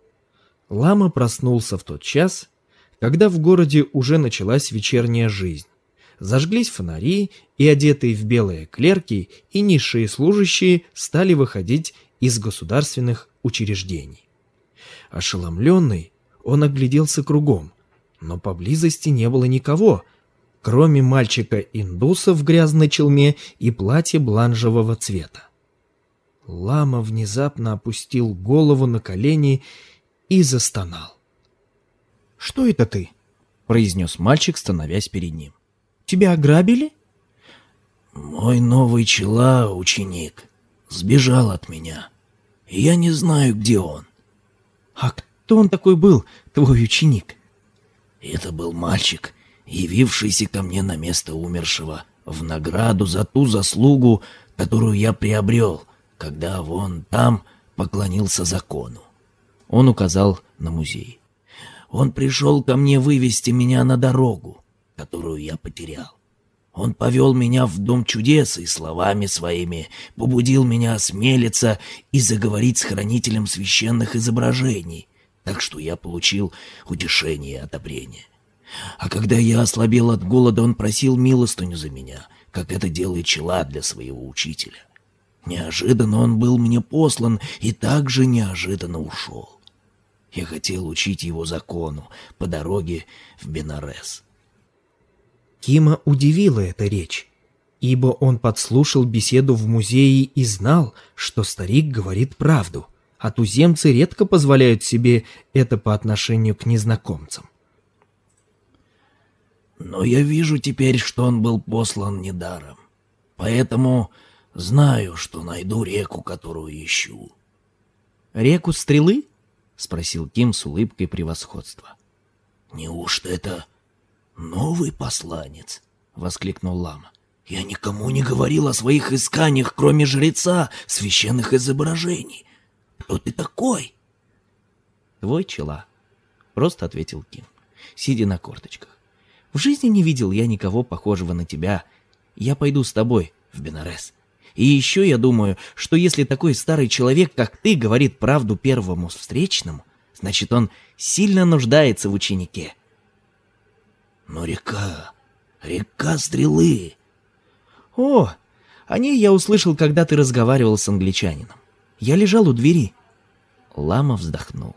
Лама проснулся в тот час, когда в городе уже началась вечерняя жизнь. Зажглись фонари, и одетые в белые клерки и низшие служащие стали выходить из государственных учреждений. Ошеломленный, он огляделся кругом, но поблизости не было никого, кроме мальчика-индуса в грязной челме и платья бланжевого цвета. Лама внезапно опустил голову на колени и застонал. «Что это ты?» — произнес мальчик, становясь перед ним. «Тебя ограбили?» «Мой новый чела, ученик, сбежал от меня. Я не знаю, где он». «А кто он такой был, твой ученик?» «Это был мальчик, явившийся ко мне на место умершего в награду за ту заслугу, которую я приобрел, когда вон там поклонился закону». Он указал на музей. «Он пришел ко мне вывести меня на дорогу, которую я потерял. Он повел меня в дом чудес и словами своими побудил меня осмелиться и заговорить с хранителем священных изображений, так что я получил утешение и одобрение. А когда я ослабел от голода, он просил милостыню за меня, как это делает чела для своего учителя. Неожиданно он был мне послан и также неожиданно ушел. Я хотел учить его закону по дороге в Бенарес». Кима удивила эта речь, ибо он подслушал беседу в музее и знал, что старик говорит правду, а туземцы редко позволяют себе это по отношению к незнакомцам. «Но я вижу теперь, что он был послан недаром, поэтому знаю, что найду реку, которую ищу». «Реку Стрелы?» — спросил Ким с улыбкой превосходства. «Неужто это новый посланец?» — воскликнул лама. «Я никому не говорил о своих исканиях, кроме жреца священных изображений. Кто ты такой?» «Твой чела», — просто ответил Ким, сидя на корточках. «В жизни не видел я никого похожего на тебя. Я пойду с тобой в Бенарес. И еще я думаю, что если такой старый человек, как ты, говорит правду первому встречному, значит, он сильно нуждается в ученике». «Но река, река Стрелы...» «О, о ней я услышал, когда ты разговаривал с англичанином. Я лежал у двери». Лама вздохнул.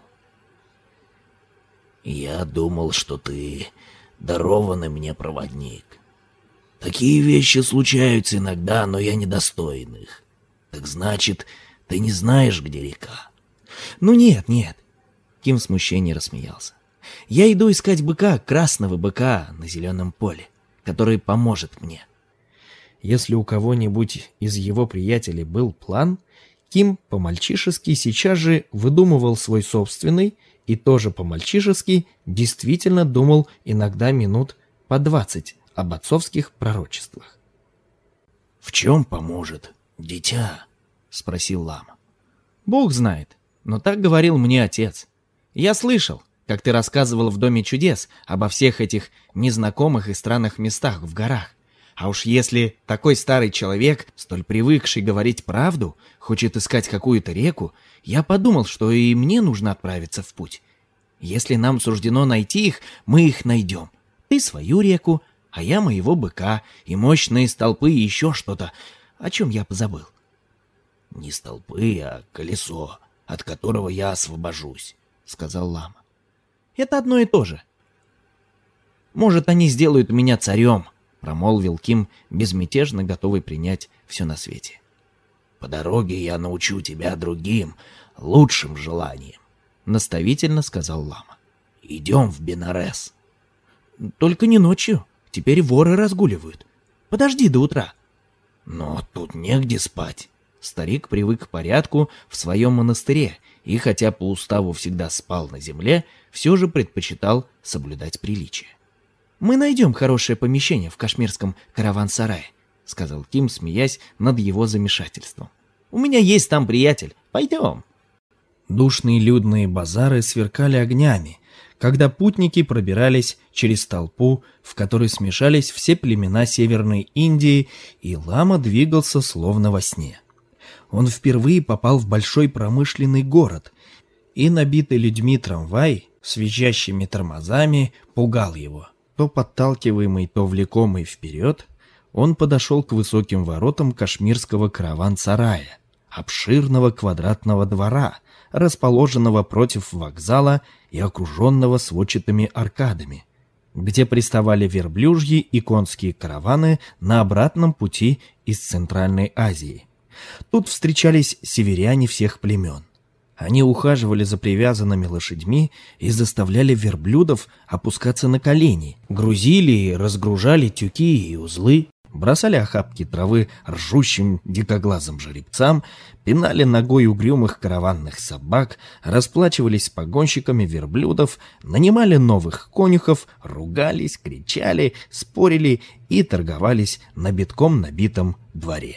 «Я думал, что ты дарованный мне проводник. Такие вещи случаются иногда, но я недостоин их. Так значит, ты не знаешь, где река?» «Ну нет, нет». Ким в смущении рассмеялся. «Я иду искать быка, красного быка на зеленом поле, который поможет мне». Если у кого-нибудь из его приятелей был план, Ким по-мальчишески сейчас же выдумывал свой собственный и тоже по-мальчишески действительно думал иногда минут по двадцать об отцовских пророчествах. «В чем поможет, дитя?» — спросил лама. «Бог знает, но так говорил мне отец. Я слышал, как ты рассказывал в Доме чудес обо всех этих незнакомых и странных местах в горах. А уж если такой старый человек, столь привыкший говорить правду, хочет искать какую-то реку, я подумал, что и мне нужно отправиться в путь. Если нам суждено найти их, мы их найдем. Ты свою реку, а я моего быка, и мощные столпы, и еще что-то, о чем я позабыл». «Не столпы, а колесо, от которого я освобожусь», — сказал лама. «Это одно и то же». «Может, они сделают меня царем», — промолвил Ким, безмятежно готовый принять все на свете. «По дороге я научу тебя другим, лучшим желаниям», — наставительно сказал лама. «Идем в Бенарес». «Только не ночью. Теперь воры разгуливают. Подожди до утра». «Но тут негде спать». Старик привык к порядку в своем монастыре и, хотя по уставу всегда спал на земле, все же предпочитал соблюдать приличие. «Мы найдем хорошее помещение в кашмирском караван-сарае», — сказал Ким, смеясь над его замешательством. «У меня есть там приятель. Пойдем». Душные людные базары сверкали огнями, когда путники пробирались через толпу, в которой смешались все племена Северной Индии, и лама двигался словно во сне. Он впервые попал в большой промышленный город, и набитый людьми трамвай с визжащими тормозами пугал его. То подталкиваемый, то влекомый вперед, он подошел к высоким воротам кашмирского караван-сарая, обширного квадратного двора, расположенного против вокзала и окруженного сводчатыми аркадами, где приставали верблюжьи и конские караваны на обратном пути из Центральной Азии. Тут встречались северяне всех племен. Они ухаживали за привязанными лошадьми и заставляли верблюдов опускаться на колени, грузили и разгружали тюки и узлы, бросали охапки травы ржущим дикоглазым жеребцам, пинали ногой угрюмых караванных собак, расплачивались с погонщиками верблюдов, нанимали новых конюхов, ругались, кричали, спорили и торговались на битком набитом дворе.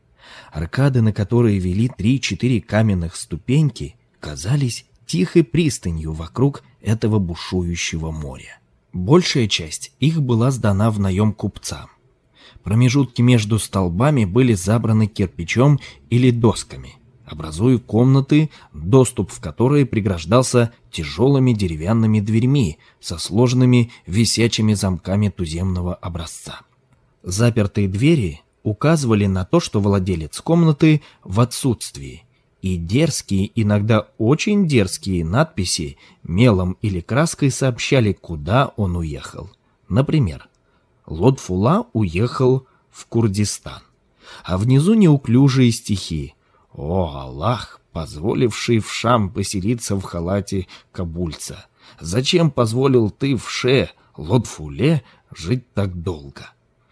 Аркады, на которые вели три-четыре каменных ступеньки, казались тихой пристанью вокруг этого бушующего моря. Большая часть их была сдана в наем купцам. Промежутки между столбами были забраны кирпичом или досками, образуя комнаты, доступ в которые преграждался тяжелыми деревянными дверьми со сложными висячими замками туземного образца. Запертые двери указывали на то, что владелец комнаты в отсутствии, и дерзкие, иногда очень дерзкие надписи мелом или краской сообщали, куда он уехал. Например, Лотфулла уехал в Курдистан, а внизу неуклюжие стихи: «О, Аллах, позволивший в Шам поселиться в халате кабульца, зачем позволил ты в Ше, Лотфулле, жить так долго?»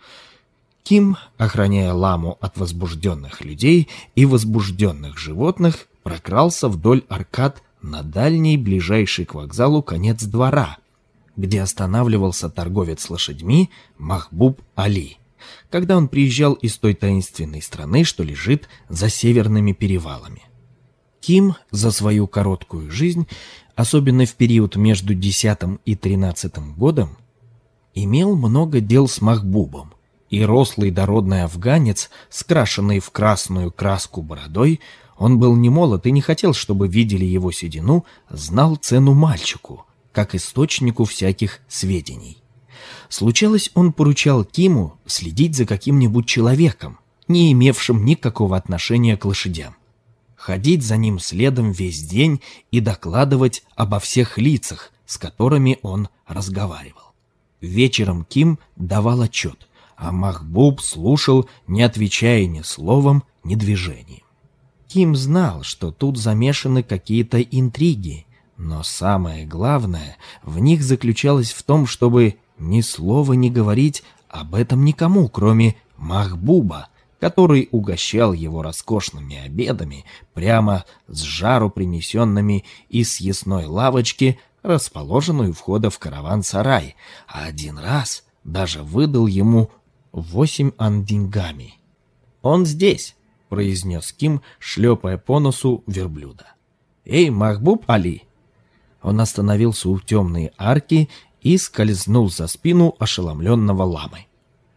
Ким, охраняя ламу от возбужденных людей и возбужденных животных, прокрался вдоль аркад на дальний, ближайший к вокзалу конец двора, где останавливался торговец лошадьми Махбуб Али, когда он приезжал из той таинственной страны, что лежит за северными перевалами. Ким за свою короткую жизнь, особенно в период между десятым и тринадцатым годом, имел много дел с Махбубом, и рослый дородный афганец, скрашенный в красную краску бородой, он был не молод и не хотел, чтобы видели его седину, знал цену мальчику, как источнику всяких сведений. Случалось, он поручал Киму следить за каким-нибудь человеком, не имевшим никакого отношения к лошадям, ходить за ним следом весь день и докладывать обо всех лицах, с которыми он разговаривал. Вечером Ким давал отчет, а Махбуб слушал, не отвечая ни словом, ни движением. Ким знал, что тут замешаны какие-то интриги, но самое главное в них заключалось в том, чтобы ни слова не говорить об этом никому, кроме Махбуба, который угощал его роскошными обедами прямо с жару принесенными из съестной лавочки, расположенную у входа в караван-сарай, а один раз даже выдал ему восемь ан деньгами. «Он здесь», — произнес Ким, шлепая по носу верблюда. «Эй, Махбуб Али!» Он остановился у темной арки и скользнул за спину ошеломленного ламы.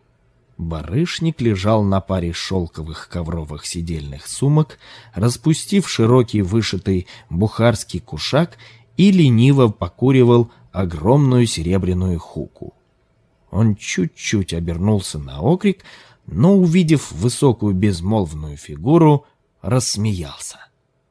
Барышник лежал на паре шелковых ковровых сидельных сумок, распустив широкий вышитый бухарский кушак, и лениво покуривал огромную серебряную хуку. Он чуть-чуть обернулся на окрик, но, увидев высокую безмолвную фигуру, рассмеялся.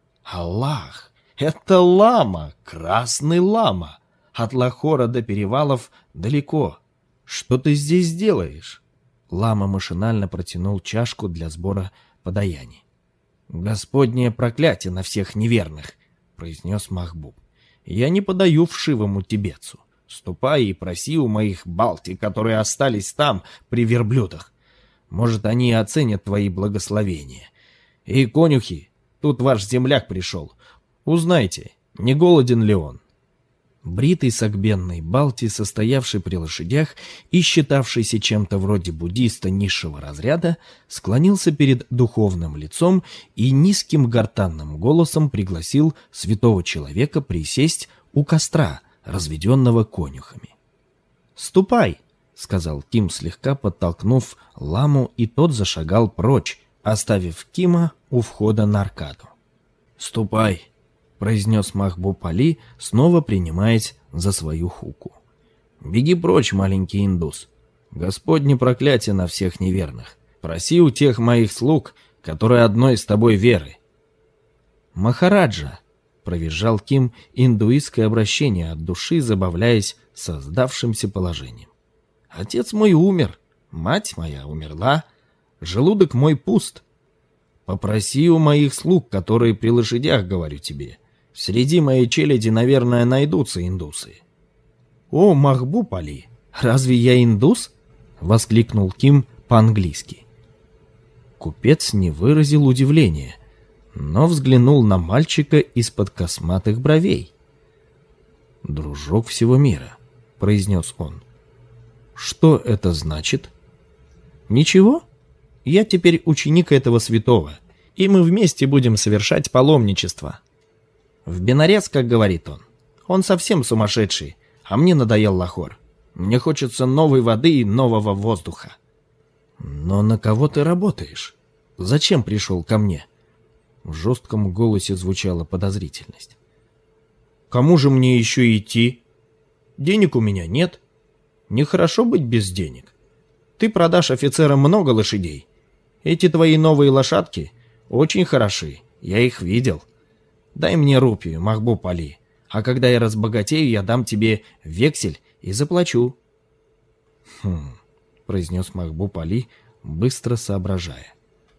«Аллах! Это лама! Красный лама! От Лахора до перевалов далеко. Что ты здесь делаешь?» Лама машинально протянул чашку для сбора подаяний. «Господнее проклятие на всех неверных!» — произнес Махбуб. «Я не подаю вшивому тибетцу. Ступай и проси у моих балти, которые остались там при верблюдах. Может, они оценят твои благословения. И, конюхи, тут ваш земляк пришел. Узнайте, не голоден ли он?» Бритый согбенный балти, состоявший при лошадях и считавшийся чем-то вроде буддиста низшего разряда, склонился перед духовным лицом и низким гортанным голосом пригласил святого человека присесть у костра, разведенного конюхами. «Ступай», — сказал Ким, слегка подтолкнув ламу, и тот зашагал прочь, оставив Кима у входа на аркаду. «Ступай», — произнес Махбуб Али, снова принимаясь за свою хуку. «Беги прочь, маленький индус. Господне проклятие на всех неверных. Проси у тех моих слуг, которые одной с тобой веры». «Махараджа», — провизжал Ким индуистское обращение от души, забавляясь создавшимся положением. «Отец мой умер, мать моя умерла, желудок мой пуст. Попроси у моих слуг, которые при лошадях, говорю тебе. Среди моей челяди, наверное, найдутся индусы». «О, Махбуб Али, разве я индус?» — воскликнул Ким по-английски. Купец не выразил удивления, но взглянул на мальчика из-под косматых бровей. «Дружок всего мира», — произнес он. «Что это значит?» «Ничего. Я теперь ученик этого святого, и мы вместе будем совершать паломничество. В Бенарес, как говорит он, он совсем сумасшедший, а мне надоел Лахор. Мне хочется новой воды и нового воздуха». «Но на кого ты работаешь? Зачем пришел ко мне?» В жестком голосе звучала подозрительность. «Кому же мне еще идти? Денег у меня нет. Нехорошо быть без денег. Ты продашь офицерам много лошадей. Эти твои новые лошадки очень хороши, я их видел. Дай мне рупию, Махбуб Али, а когда я разбогатею, я дам тебе вексель и заплачу». «Хм», — произнес Махбуб Али, быстро соображая.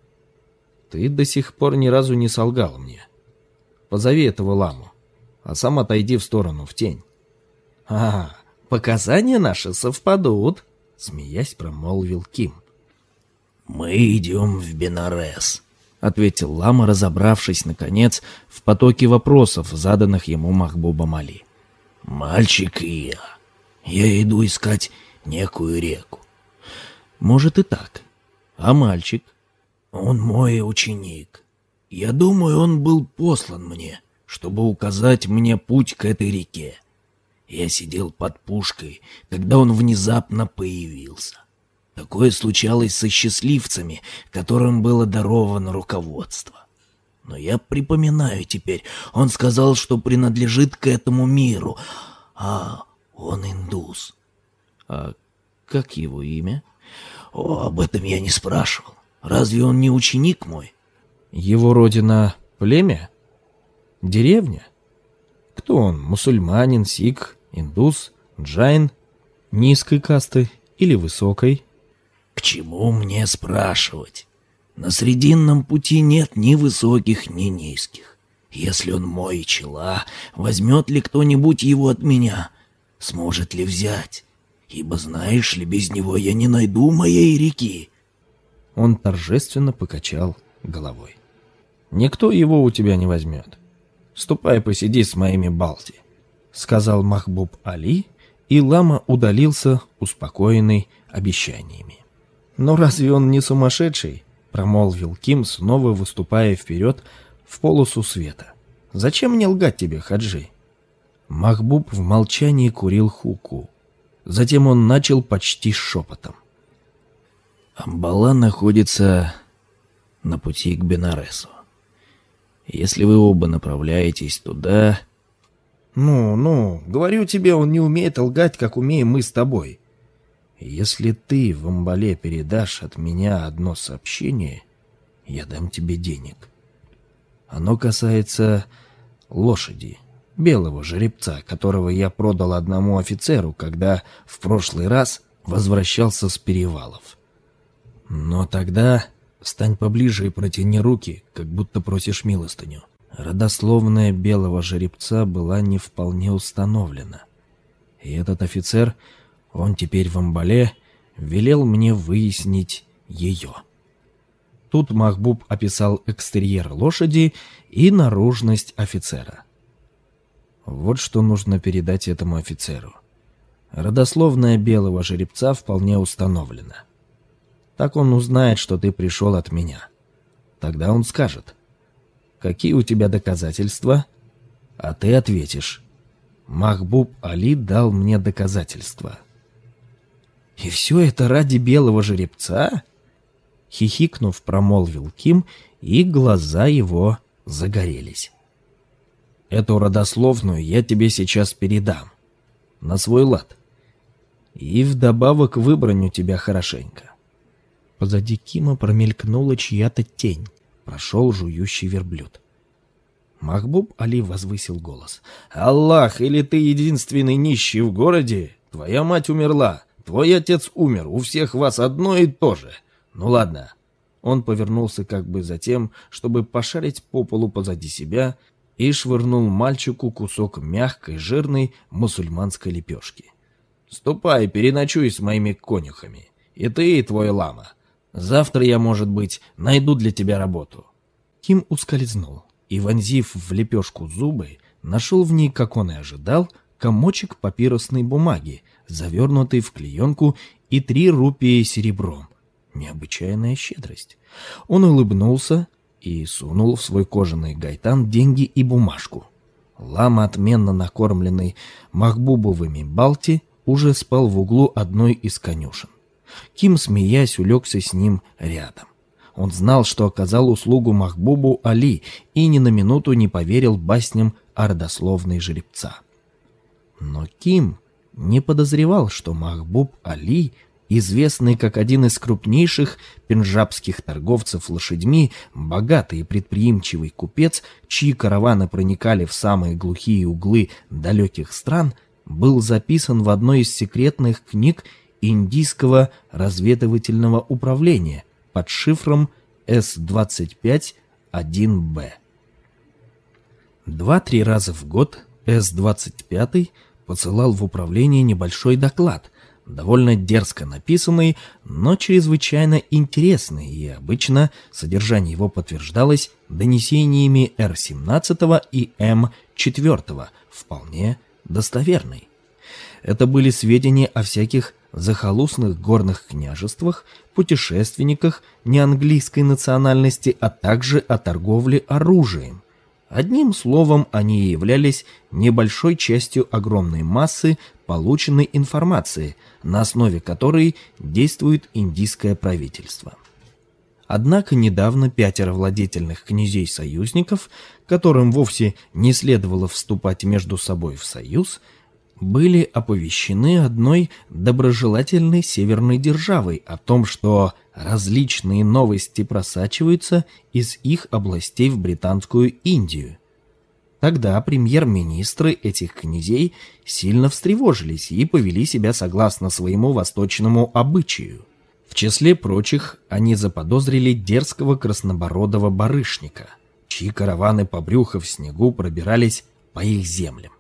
«Ты до сих пор ни разу не солгал мне. Позови этого ламу, а сам отойди в сторону, в тень». «А, показания наши совпадут», — смеясь промолвил Ким. «Мы идем в Бенарес», — ответил лама, разобравшись, наконец, в потоке вопросов, заданных ему Махбубом Али. «Мальчик и я. Я иду искать некую реку. Может и так. А мальчик? Он мой ученик. Я думаю, он был послан мне, чтобы указать мне путь к этой реке. Я сидел под пушкой, когда он внезапно появился. Такое случалось со счастливцами, которым было даровано руководство. Но я припоминаю теперь, он сказал, что принадлежит к этому миру, а он индус. А как его имя? О, об этом я не спрашивал. Разве он не ученик мой? Его родина — племя? Деревня? Кто он? Мусульманин, сикх, индус, джайн? Низкой касты или высокой? К чему мне спрашивать? На Срединном пути нет ни высоких, ни низких. Если он мой чела, возьмет ли кто-нибудь его от меня? Сможет ли взять? Ибо, знаешь ли, без него я не найду моей реки. Он торжественно покачал головой. «Никто его у тебя не возьмет. Ступай посиди с моими Балти», — сказал Махбуб Али, и лама удалился, успокоенный обещаниями. «Но разве он не сумасшедший?» — промолвил Ким, снова выступая вперед в полосу света. «Зачем мне лгать тебе, Хаджи?» Махбуб в молчании курил хуку. Затем он начал почти шепотом. Амбала находится на пути к Бенаресу. Если вы оба направляетесь туда... «Ну, ну, говорю тебе, он не умеет лгать, как умеем мы с тобой. Если ты в Амбале передашь от меня одно сообщение, я дам тебе денег. Оно касается лошади, белого жеребца, которого я продал одному офицеру, когда в прошлый раз возвращался с перевалов. Но тогда стань поближе и протяни руки, как будто просишь милостыню». Родословная белого жеребца была не вполне установлена. И этот офицер, он теперь в Амбале, велел мне выяснить ее. Тут Махбуб описал экстерьер лошади и наружность офицера. Вот что нужно передать этому офицеру. Родословная белого жеребца вполне установлена. Так он узнает, что ты пришел от меня. Тогда он скажет: «Какие у тебя доказательства?» А ты ответишь: «Махбуб Али дал мне доказательства». «И все это ради белого жеребца?» Хихикнув, промолвил Ким, и глаза его загорелись. «Эту родословную я тебе сейчас передам. На свой лад. И вдобавок выбраню тебя хорошенько». Позади Кима промелькнула чья-то тень. Прошел жующий верблюд. Махбуб Али возвысил голос. «Аллах, или ты единственный нищий в городе? Твоя мать умерла, твой отец умер, у всех вас одно и то же. Ну ладно». Он повернулся как бы за тем, чтобы пошарить по полу позади себя, и швырнул мальчику кусок мягкой, жирной мусульманской лепешки. «Ступай, переночуй с моими конюхами. И ты, и твой лама. Завтра я, может быть, найду для тебя работу». Ким ускользнул и, вонзив в лепешку зубы, нашел в ней, как он и ожидал, комочек папиросной бумаги, завернутый в клеенку, и три рупии серебром. Необычайная щедрость. Он улыбнулся и сунул в свой кожаный гайтан деньги и бумажку. Лама, отменно накормленный махбубовыми балти, уже спал в углу одной из конюшен. Ким, смеясь, улегся с ним рядом. Он знал, что оказал услугу Махбубу Али, и ни на минуту не поверил басням о родословной жеребца. Но Ким не подозревал, что Махбуб Али, известный как один из крупнейших пенджабских торговцев лошадьми, богатый и предприимчивый купец, чьи караваны проникали в самые глухие углы далеких стран, был записан в одной из секретных книг Индийского разведывательного управления под шифром эс двадцать пять один бэ. Два-три раза в год эс двадцать пять посылал в управление небольшой доклад, довольно дерзко написанный, но чрезвычайно интересный, и обычно содержание его подтверждалось донесениями эр семнадцать и эм четыре, вполне достоверный. Это были сведения о всяких захолустных горных княжествах, путешественниках неанглийской национальности, а также о торговле оружием. Одним словом, они являлись небольшой частью огромной массы полученной информации, на основе которой действует индийское правительство. Однако недавно пятеро владетельных князей-союзников, которым вовсе не следовало вступать между собой в союз, были оповещены одной доброжелательной северной державой о том, что различные новости просачиваются из их областей в Британскую Индию. Тогда премьер-министры этих князей сильно встревожились и повели себя согласно своему восточному обычаю. В числе прочих они заподозрили дерзкого краснобородого барышника, чьи караваны по брюхо в снегу пробирались по их землям.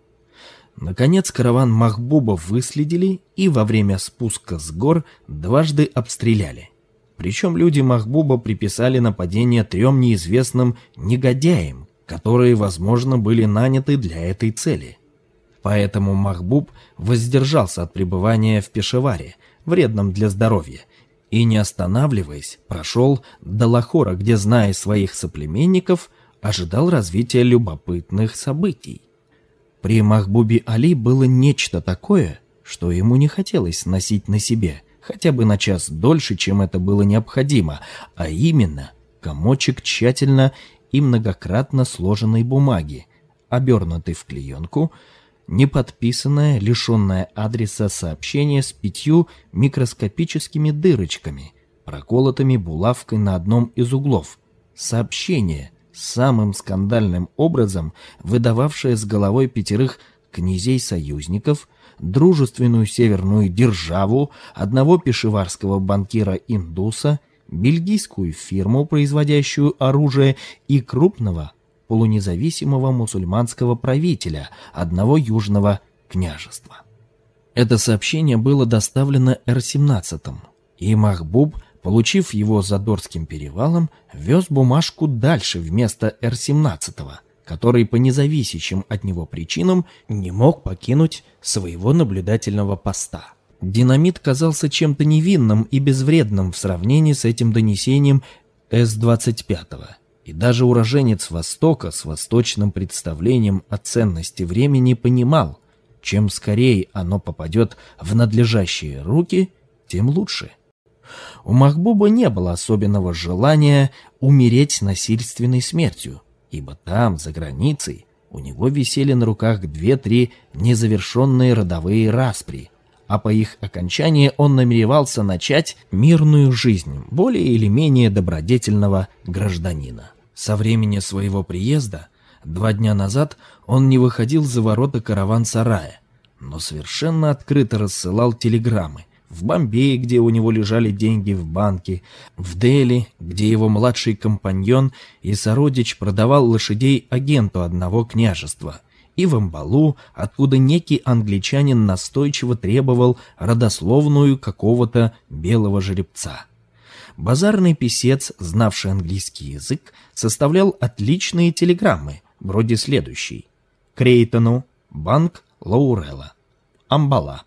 Наконец караван Махбуба выследили и во время спуска с гор дважды обстреляли. Причем люди Махбуба приписали нападение трем неизвестным негодяям, которые, возможно, были наняты для этой цели. Поэтому Махбуб воздержался от пребывания в Пешаваре, вредном для здоровья, и, не останавливаясь, прошел до Лахора, где, зная своих соплеменников, ожидал развития любопытных событий. При Махбубе Али было нечто такое, что ему не хотелось носить на себе, хотя бы на час дольше, чем это было необходимо, а именно комочек тщательно и многократно сложенной бумаги, обернутый в клеенку, неподписанное, лишенное адреса сообщение с пятью микроскопическими дырочками, проколотыми булавкой на одном из углов. Сообщение, самым скандальным образом выдававшее с головой пятерых князей-союзников, дружественную северную державу, одного пешаварского банкира-индуса, бельгийскую фирму, производящую оружие, и крупного полунезависимого мусульманского правителя одного южного княжества. Это сообщение было доставлено Эр семнадцать, и Махбуб, получив его за Дорским перевалом, вез бумажку дальше вместо Эр семнадцать, который по независящим от него причинам не мог покинуть своего наблюдательного поста. Динамит казался чем-то невинным и безвредным в сравнении с этим донесением Эс двадцать пять, и даже уроженец Востока с восточным представлением о ценности времени понимал, чем скорее оно попадет в надлежащие руки, тем лучше. У Махбуба не было особенного желания умереть насильственной смертью, ибо там, за границей, у него висели на руках две-три незавершенные родовые распри, а по их окончании он намеревался начать мирную жизнь более или менее добродетельного гражданина. Со времени своего приезда, два дня назад, он не выходил за ворота караван-сарая, но совершенно открыто рассылал телеграммы в Бомбее, где у него лежали деньги в банке, в Дели, где его младший компаньон и сородич продавал лошадей агенту одного княжества, и в Амбалу, откуда некий англичанин настойчиво требовал родословную какого-то белого жеребца. Базарный писец, знавший английский язык, составлял отличные телеграммы, вроде следующей: Крейтону, банк Лаурела, Амбала.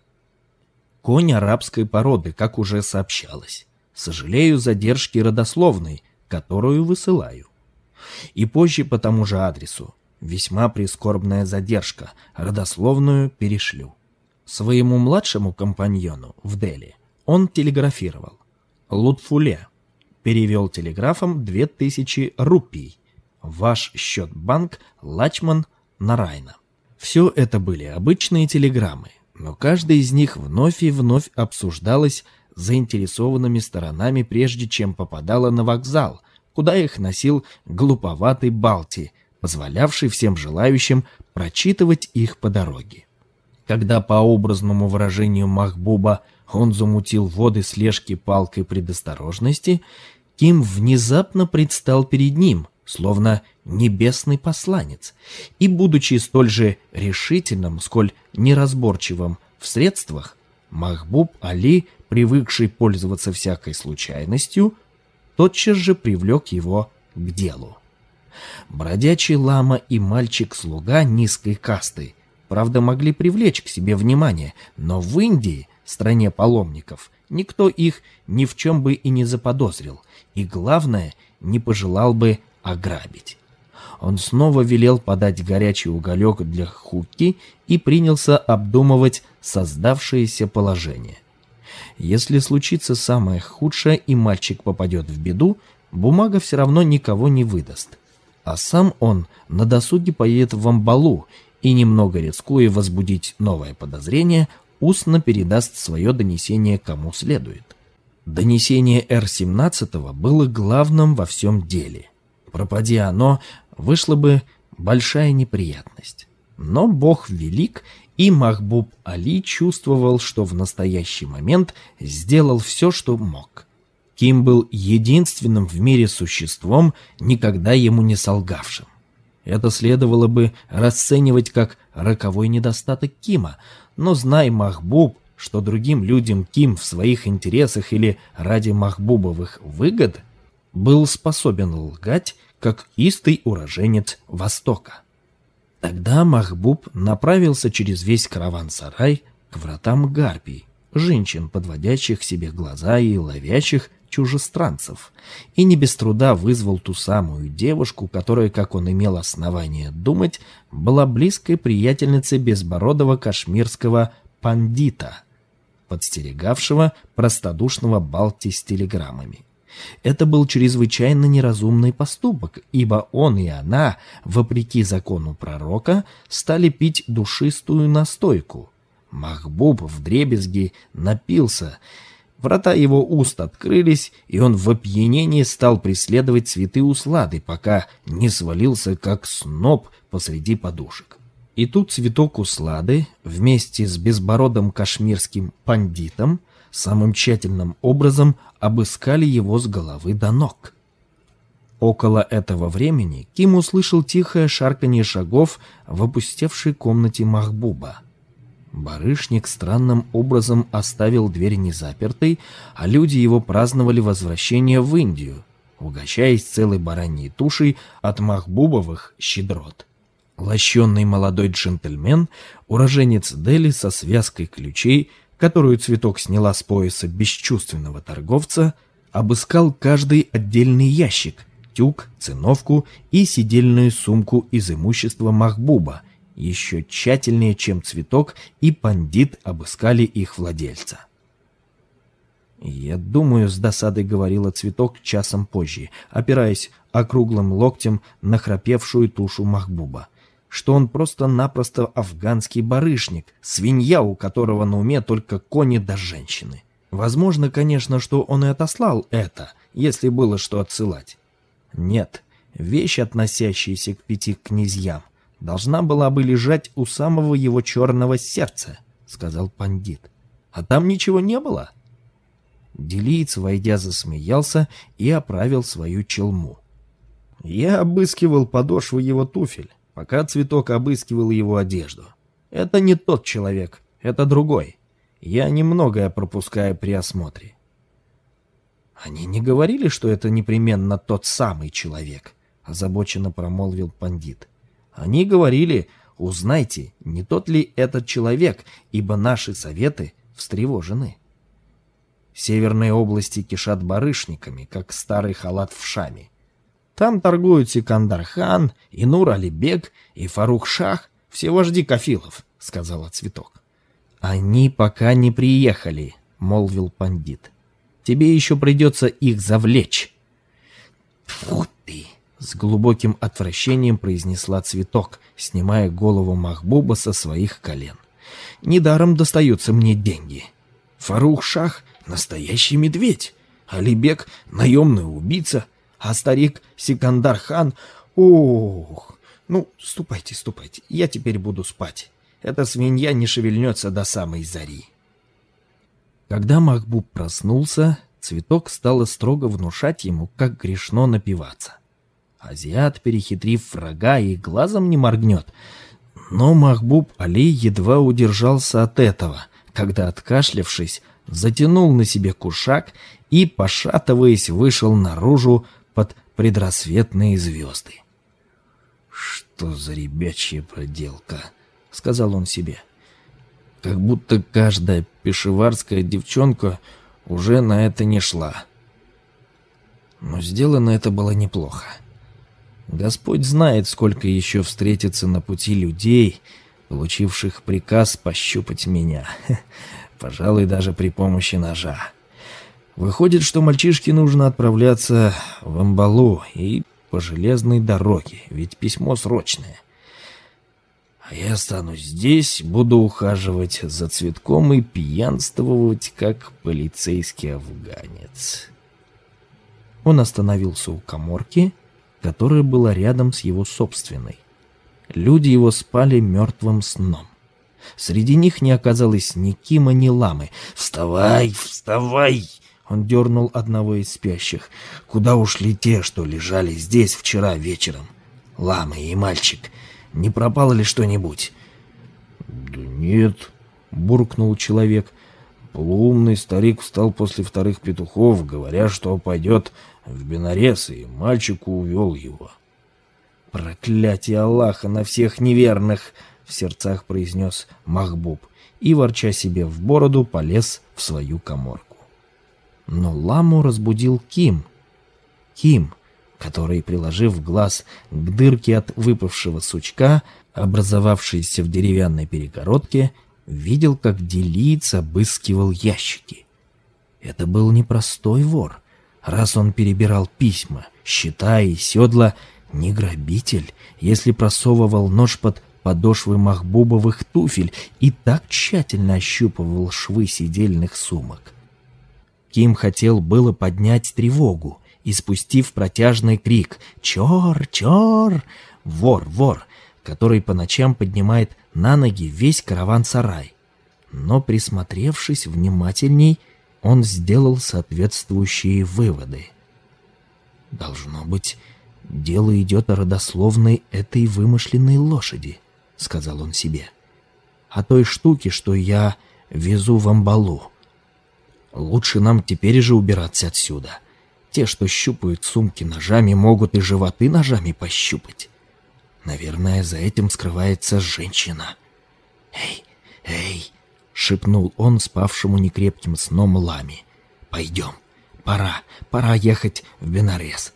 Конь арабской породы, как уже сообщалось. Сожалею задержки родословной, которую высылаю. И позже по тому же адресу. Весьма прискорбная задержка, родословную перешлю. Своему младшему компаньону в Дели он телеграфировал: Лутфуле, перевел телеграфом две тысячи рупий. Ваш счет-банк Лачман Нарайна. Все это были обычные телеграммы, но каждая из них вновь и вновь обсуждалась заинтересованными сторонами, прежде чем попадала на вокзал, куда их носил глуповатый Балти, позволявший всем желающим прочитывать их по дороге. Когда, по образному выражению Махбуба, он замутил воды слежки палкой предосторожности, Ким внезапно предстал перед ним, словно небесный посланец, и, будучи столь же решительным, сколь неразборчивым в средствах, Махбуб Али, привыкший пользоваться всякой случайностью, тотчас же привлек его к делу. Бродячий лама и мальчик-слуга низкой касты, правда, могли привлечь к себе внимание, но в Индии, стране паломников, никто их ни в чем бы и не заподозрил, и, главное, не пожелал бы ограбить. Он снова велел подать горячий уголек для Хукки и принялся обдумывать создавшееся положение. Если случится самое худшее и мальчик попадет в беду, бумага все равно никого не выдаст. А сам он на досуге поедет в Амбалу и, немного рискуя возбудить новое подозрение, устно передаст свое донесение кому следует. Донесение Эр семнадцать было главным во всем деле. Пропади оно, вышла бы большая неприятность. Но Бог велик, и Махбуб Али чувствовал, что в настоящий момент сделал все, что мог. Ким был единственным в мире существом, никогда ему не солгавшим. Это следовало бы расценивать как роковой недостаток Кима, но знай Махбуб, что другим людям Ким в своих интересах или ради махбубовых выгод был способен лгать, как истый уроженец Востока. Тогда Махбуб направился через весь караван-сарай к вратам гарпий, женщин, подводящих к себе глаза и ловящих чужестранцев, и не без труда вызвал ту самую девушку, которая, как он имел основание думать, была близкой приятельницей безбородого кашмирского пандита, подстерегавшего простодушного Балти с телеграммами. Это был чрезвычайно неразумный поступок, ибо он и она, вопреки закону пророка, стали пить душистую настойку. Махбуб вдребезги напился, врата его уст открылись, и он в опьянении стал преследовать цветы услады, пока не свалился, как сноп посреди подушек. И тут цветок услады вместе с безбородым кашмирским пандитом самым тщательным образом обыскали его с головы до ног. Около этого времени Ким услышал тихое шарканье шагов в опустевшей комнате Махбуба. Барышник странным образом оставил дверь незапертой, а люди его праздновали возвращение в Индию, угощаясь целой бараньей тушей от махбубовых щедрот. Лощенный молодой джентльмен, уроженец Дели со связкой ключей, которую Цветок сняла с пояса бесчувственного торговца, обыскал каждый отдельный ящик, тюк, циновку и сидельную сумку из имущества Махбуба, еще тщательнее, чем Цветок и пандит обыскали их владельца. «Я думаю, — с досадой говорила Цветок часом позже, опираясь округлым локтем на храпевшую тушу Махбуба, — что он просто-напросто афганский барышник, свинья, у которого на уме только кони да женщины. Возможно, конечно, что он и отослал это, если было что отсылать. Нет, вещь, относящаяся к пяти князьям, должна была бы лежать у самого его черного сердца, — сказал пандит. А там ничего не было. Делиец, войдя, засмеялся и оправил свою челму. Я обыскивал подошвы его туфель, пока Цветок обыскивал его одежду. Это не тот человек, это другой. Я немногое пропускаю при осмотре. Они не говорили, что это непременно тот самый человек, озабоченно промолвил пандит. Они говорили: узнайте, не тот ли этот человек, ибо наши советы встревожены. Северные области кишат барышниками, как старый халат в Шаме. Там торгуют Сикандар-хан, и Нур-Али-бек, и Фарух-шах, все вожди кафилов, — сказала Цветок. Они пока не приехали, — молвил пандит. Тебе еще придется их завлечь. Тьфу ты! — с глубоким отвращением произнесла Цветок, снимая голову Махбуба со своих колен. Недаром достаются мне деньги. Фарух-шах — настоящий медведь, Алибек — наемный убийца, а старик Сикандар-хан... Ох, ну, ступайте, ступайте, я теперь буду спать. Эта свинья не шевельнется до самой зари. Когда Махбуб проснулся, Цветок стала строго внушать ему, как грешно напиваться. Азиат, перехитрив врага, и глазом не моргнет. Но Махбуб Али едва удержался от этого, когда, откашлявшись, затянул на себе кушак и, пошатываясь, вышел наружу под предрассветные звезды. «Что за ребячья проделка?» — сказал он себе. Как будто каждая пешеварская девчонка уже на это не шла. Но сделано это было неплохо. Господь знает, сколько еще встретится на пути людей, получивших приказ пощупать меня. Пожалуй, даже при помощи ножа. Выходит, что мальчишке нужно отправляться в Амбалу и по железной дороге, ведь письмо срочное. А я останусь здесь, буду ухаживать за цветком и пьянствовать, как полицейский афганец. Он остановился у каморки, которая была рядом с его собственной. Люди его спали мертвым сном. Среди них не оказалось ни Кима, ни Ламы. «Вставай, вставай!» Он дернул одного из спящих. «Куда ушли те, что лежали здесь вчера вечером? Лама и мальчик. Не пропало ли что-нибудь?» «Да нет», — буркнул человек. «Полуумный старик встал после вторых петухов, говоря, что пойдет в Бенарес, и мальчику увел его». «Проклятие Аллаха на всех неверных!» — в сердцах произнес Махбуб и, ворча себе в бороду, полез в свою каморку. Но Ламу разбудил Ким. Ким, который, приложив глаз к дырке от выпавшего сучка, образовавшейся в деревянной перегородке, видел, как делиец обыскивал ящики. Это был непростой вор. Раз он перебирал письма, счета и седла, не грабитель, если просовывал нож под подошвы махбубовых туфель и так тщательно ощупывал швы сидельных сумок. Ким хотел было поднять тревогу и, спустив протяжный крик «Чор! Чор!», вор, вор, который по ночам поднимает на ноги весь караван-сарай. Но, присмотревшись внимательней, он сделал соответствующие выводы. «Должно быть, дело идет о родословной этой вымышленной лошади», — сказал он себе, — «о той штуке, что я везу в Амбалу. Лучше нам теперь же убираться отсюда. Те, что щупают сумки ножами, могут и животы ножами пощупать. Наверное, за этим скрывается женщина». «Эй, эй!» — шепнул он спавшему некрепким сном Ламе. «Пойдем, пора, пора ехать в Бенарес».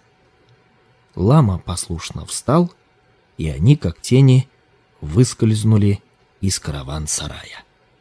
Лама послушно встал, и они, как тени, выскользнули из караван-сарая.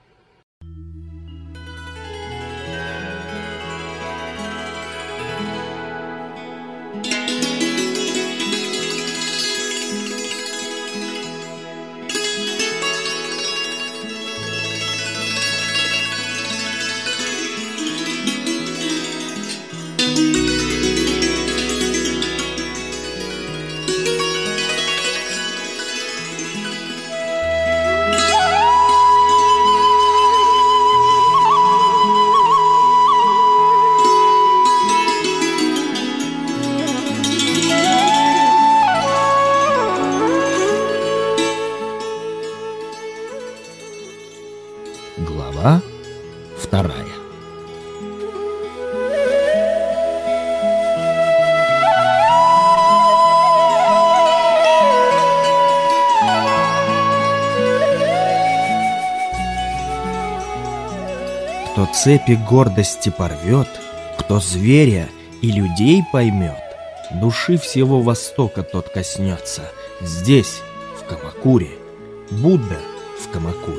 Глава вторая. Кто цепи гордости порвет, кто зверя и людей поймет, души всего Востока тот коснется. Здесь, в Камакуре, Будда в Камакуре.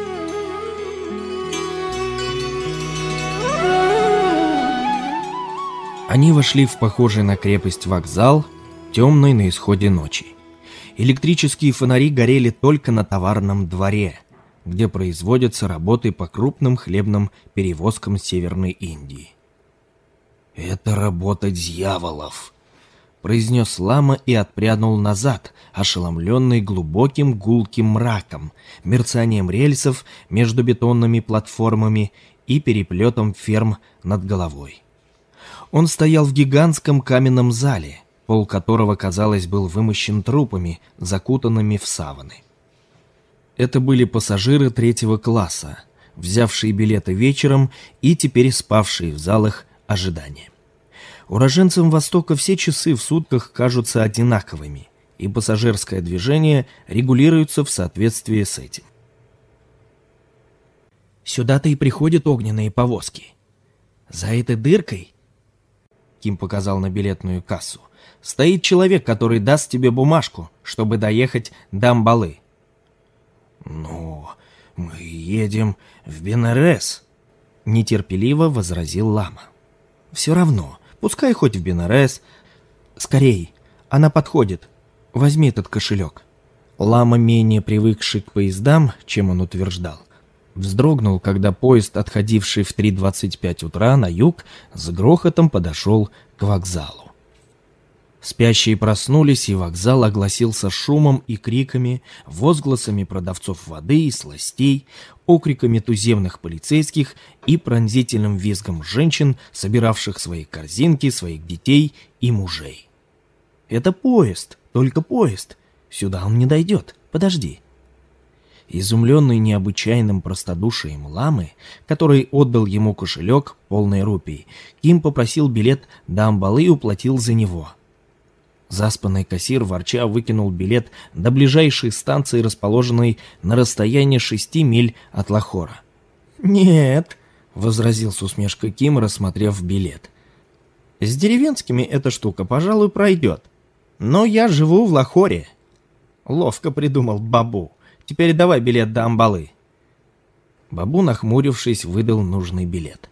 Они вошли в похожий на крепость вокзал, темный на исходе ночи. Электрические фонари горели только на товарном дворе, где производятся работы по крупным хлебным перевозкам Северной Индии. «Это работа дьяволов», — произнес Лама и отпрянул назад, ошеломленный глубоким гулким мраком, мерцанием рельсов между бетонными платформами и переплетом ферм над головой. Он стоял в гигантском каменном зале, пол которого, казалось, был вымощен трупами, закутанными в саваны. Это были пассажиры третьего класса, взявшие билеты вечером и теперь спавшие в залах ожидания. Уроженцам Востока все часы в сутках кажутся одинаковыми, и пассажирское движение регулируются в соответствии с этим. Сюда-то и приходят огненные повозки. За этой дыркой, Ким показал на билетную кассу, стоит человек, который даст тебе бумажку, чтобы доехать до Амбалы. «Ну, мы едем в Бенарес», — нетерпеливо возразил лама. «Все равно, пускай хоть в Бенарес. Скорей, она подходит. Возьми этот кошелек». Лама, менее привыкший к поездам, чем он утверждал, вздрогнул, когда поезд, отходивший в три двадцать пять утра на юг, с грохотом подошел к вокзалу. Спящие проснулись, и вокзал огласился шумом и криками, возгласами продавцов воды и сластей, окриками туземных полицейских и пронзительным визгом женщин, собиравших свои корзинки, своих детей и мужей. «Это поезд, только поезд. Сюда он не дойдет. Подожди». Изумленный необычайным простодушием ламы, который отдал ему кошелек, полный рупий, Ким попросил билет до Амбалы и уплатил за него. Заспанный кассир ворча выкинул билет до ближайшей станции, расположенной на расстоянии шести миль от Лахора. «Нет», — возразил с усмешкой Ким, рассмотрев билет. «С деревенскими эта штука, пожалуй, пройдет. Но я живу в Лахоре». Ловко придумал Бабу. «Теперь давай билет до Амбалы». Бабу, нахмурившись, выдал нужный билет.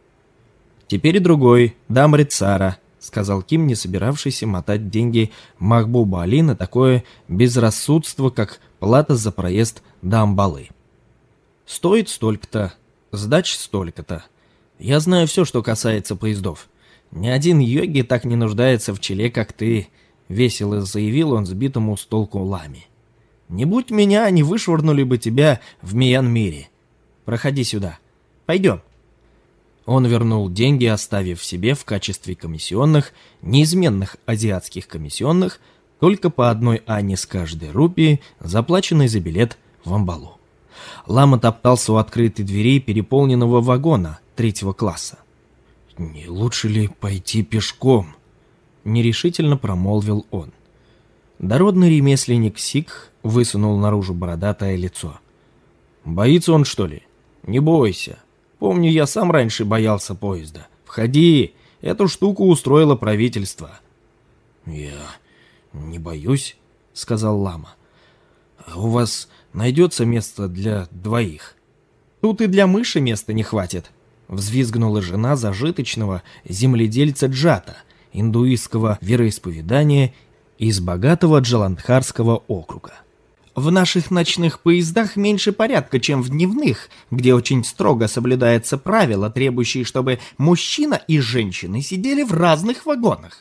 «Теперь другой, до Амритсара», — сказал Ким, не собиравшийся мотать деньги Махбуба Али на такое безрассудство, как плата за проезд до Амбалы. «Стоит столько-то, сдача столько-то. Я знаю все, что касается поездов. Ни один йоги так не нуждается в челе, как ты», — весело заявил он сбитому с толку ламе. «Не будь меня, они вышвырнули бы тебя в Мьянмире. Проходи сюда. Пойдем». Он вернул деньги, оставив себе в качестве комиссионных, неизменных азиатских комиссионных, только по одной ане с каждой рупии, заплаченной за билет в Амбалу. Лама топтался у открытой двери переполненного вагона третьего класса. «Не лучше ли пойти пешком?» — нерешительно промолвил он. Дородный ремесленник Сикх высунул наружу бородатое лицо. «Боится он, что ли? Не бойся. Помню, я сам раньше боялся поезда. Входи, эту штуку устроило правительство». «Я не боюсь», — сказал лама. «А у вас найдется место для двоих?» «Тут и для мыши места не хватит», — взвизгнула жена зажиточного земледельца Джата, индуистского вероисповедания из богатого Джаландхарского округа. «В наших ночных поездах меньше порядка, чем в дневных, где очень строго соблюдается правило, требующее, чтобы мужчина и женщина сидели в разных вагонах».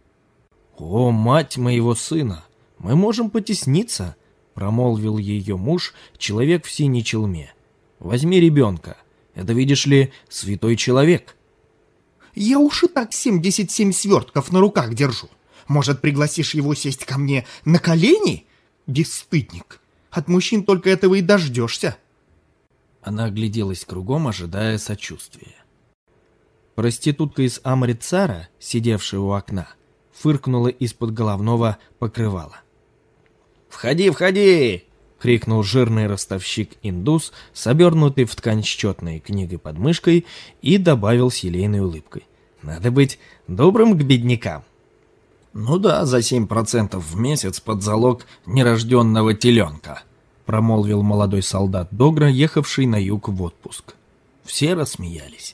«О, мать моего сына, мы можем потесниться», — промолвил ее муж, человек в синей челме. «Возьми ребенка. Это, видишь ли, святой человек». «Я уж и так семьдесят семь свертков на руках держу. Может, пригласишь его сесть ко мне на колени? Бесстыдник. От мужчин только этого и дождешься». Она огляделась кругом, ожидая сочувствия. Проститутка из Амритсара, сидевшая у окна, фыркнула из-под головного покрывала. «Входи, входи!» — крикнул жирный ростовщик-индус, с обернутой в ткань счетной книгой под мышкой, и добавил с елейной улыбкой. «Надо быть добрым к беднякам». «Ну да, за семь процентов в месяц под залог нерожденного теленка», — промолвил молодой солдат Догра, ехавший на юг в отпуск. Все рассмеялись.